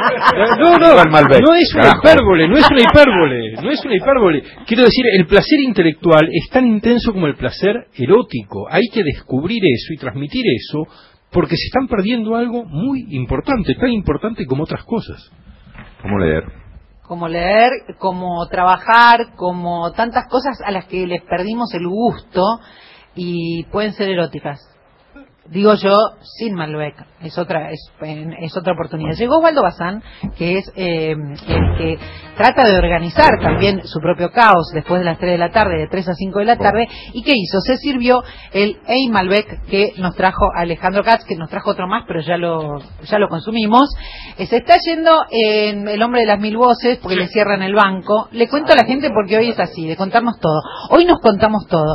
No es una hipérbole. Quiero decir, el placer intelectual es tan intenso como el placer erótico. Hay que descubrir eso y transmitir eso, porque se están perdiendo algo muy importante, tan importante como otras cosas. ¿Cómo leer? Como leer, como trabajar, como tantas cosas a las que les perdimos el gusto y pueden ser eróticas. Digo yo, sin Malbec, es otra oportunidad. Llegó Osvaldo Bazán, que es el que trata de organizar también su propio caos después de las 3 de la tarde, de 3 a 5 de la tarde, y ¿qué hizo? Se sirvió el Hey Malbec que nos trajo Alejandro Katz, que nos trajo otro más, pero ya lo consumimos. Se está yendo en El hombre de las 1000 voces, porque le cierran el banco. Le cuento a la gente porque hoy es así, de contarnos todo. Hoy nos contamos todo.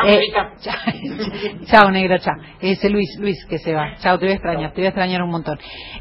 Chao, negro, chao. Ese Luis que se va. Chao, te voy a extrañar un montón.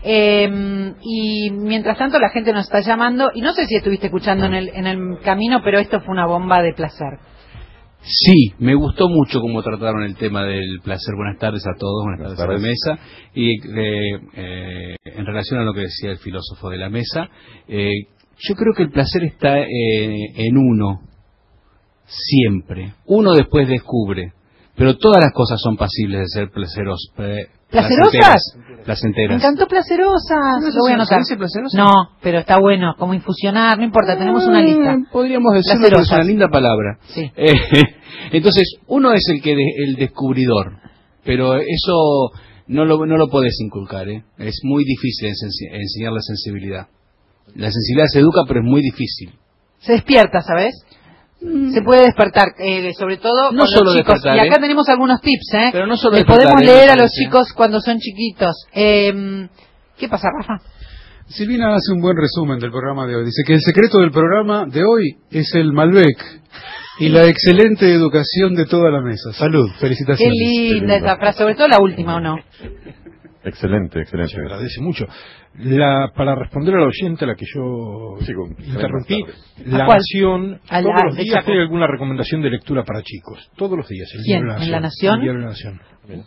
Y mientras tanto la gente nos está llamando, y no sé si estuviste escuchando en el camino, pero esto fue una bomba de placer. Sí, me gustó mucho cómo trataron el tema del placer. Buenas tardes a todos, buenas tardes a la mesa. Y en relación a lo que decía el filósofo de la mesa, yo creo que el placer está en uno, siempre. Uno después descubre. Pero todas las cosas son pasibles de ser ¿Placerosas? Placenteras. Me encantó placerosas. Lo voy a anotar. No, pero está bueno, como infusionar, no importa, tenemos una lista. Podríamos decirlo que es una linda palabra. Sí. Entonces, uno es el descubridor, pero eso no lo podés inculcar, ¿eh? Es muy difícil enseñar la sensibilidad. La sensibilidad se educa, pero es muy difícil. Se despierta, ¿sabes? Se puede despertar, sobre todo no con solo los chicos. Despertar, y acá tenemos algunos tips, ¿eh? Pero no solo Les despertar, podemos leer a los diferencia. chicos cuando son chiquitos. ¿Qué pasa, Rafa? Silvina hace un buen resumen del programa de hoy. Dice que el secreto del programa de hoy es el Malbec y la excelente educación de toda la mesa. Salud, Qué felicitaciones. linda esa frase, sobre todo la última, ¿o no? Excelente, excelente. Se agradece mucho. Para responder a la oyente a la que yo interrumpí, La ¿cuál? Nación A la- todos los de días Chaco. tiene alguna recomendación de lectura para chicos. Todos los días. El ¿Quién? Diario de ¿En La Nación? El Diario de la Nación.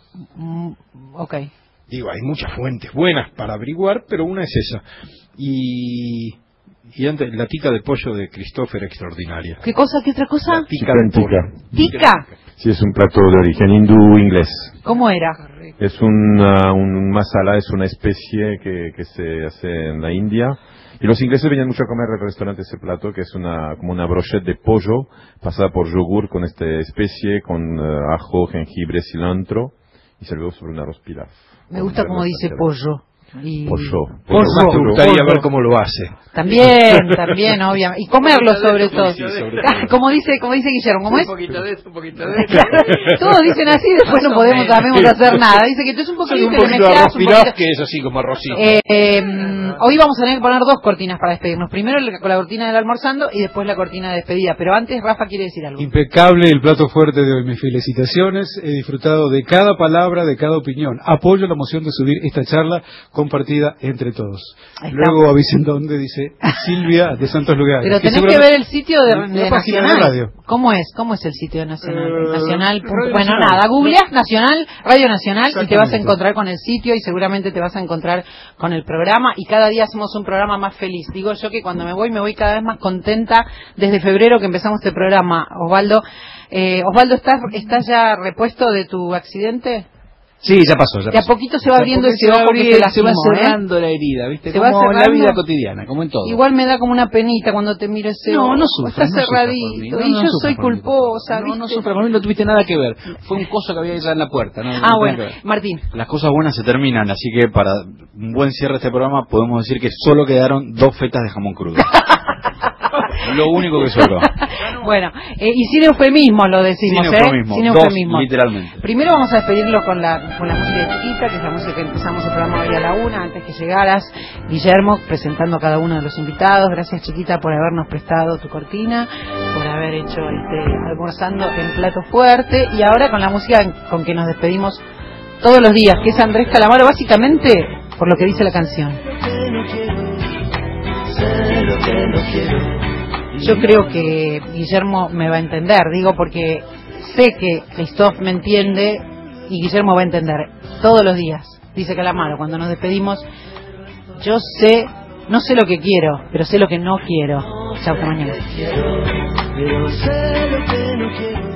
Ok. Digo, hay muchas fuentes buenas para averiguar, pero una es esa. Y antes, la tica de pollo de Christopher, extraordinaria. ¿Qué cosa? ¿Qué otra cosa? Tica de pollo. ¿Tica? Sí, es un plato de origen hindú-inglés. ¿Cómo era? Es un masala, es una especie que se hace en la India. Y los ingleses venían mucho a comer al restaurante ese plato, que es como una brochette de pollo pasada por yogur con esta especie, con ajo, jengibre, cilantro, y servido sobre un arroz pilaf. Me gusta como dice pollo. Y... Pollo. Más te gustaría ver cómo lo hace. También, obviamente. Y comerlo sobre todo. Como dice Guillermo, ¿cómo es? Un poquito de eso, un poquito de eso. Todos dicen así, después no sabemos hacer nada. Dice que tú es un poquito, Un le poquito de mezclas arroz un pilaf, poquito. que es así como arrocito. Hoy vamos a tener que poner 2 cortinas para despedirnos. Primero con la cortina del almorzando y después la cortina de despedida. Pero antes Rafa quiere decir algo. Impecable el plato fuerte de hoy. Mis felicitaciones. He disfrutado de cada palabra, de cada opinión. Apoyo la moción de subir esta charla compartida entre todos. Luego avisen dónde, dice Silvia de Santos Lugares. Pero tenés que ver el sitio de página Nacional. de radio. ¿Cómo es el sitio de Nacional? Nacional. Radio Bueno, Nacional. nada, googleás Nacional, Radio Nacional, y te vas a Exactamente. encontrar con el sitio y seguramente te vas a encontrar con el programa, y cada día hacemos un programa más feliz. Digo yo que cuando me voy cada vez más contenta desde febrero que empezamos este programa. Osvaldo, ¿estás ya repuesto de tu accidente? Sí, ya pasó. De a poquito se va abriendo ese ojo que se se lastimó, va cerrando la herida, ¿viste? Se va Como la cerrando. vida cotidiana, como en todo. Igual me da como una penita cuando te miro ese ojo. No sufras, Está no sufras por mí. cerradito. No, Y no yo sufras soy por mí, culposa, No, no ¿viste? sufras, por mí no tuviste nada que ver. Fue un coso que había ya en la puerta. No Ah, no bueno, tiene que ver. Martín. Las cosas buenas se terminan, así que para un buen cierre de este programa podemos decir que solo quedaron 2 fetas de jamón crudo. Lo único que sobró. Bueno, y sin eufemismo lo decimos, Sin eufemismo, Sin 2 eufemismo. literalmente. Primero vamos a despedirlo con la música de Chiquita, que es la música que empezamos el programa hoy a la 1, antes que llegaras, Guillermo, presentando a cada uno de los invitados. Gracias, Chiquita, por habernos prestado tu cortina, por haber hecho almorzando en plato fuerte, y ahora con la música con que nos despedimos todos los días, que es Andrés Calamaro, básicamente por lo que dice la canción. Yo creo que Guillermo me va a entender, digo, porque sé que Christoph me entiende y Guillermo va a entender todos los días. Dice Calamaro, cuando nos despedimos, no sé lo que quiero, pero sé lo que no quiero. Chao, hasta mañana. Pero sé lo que no quiero.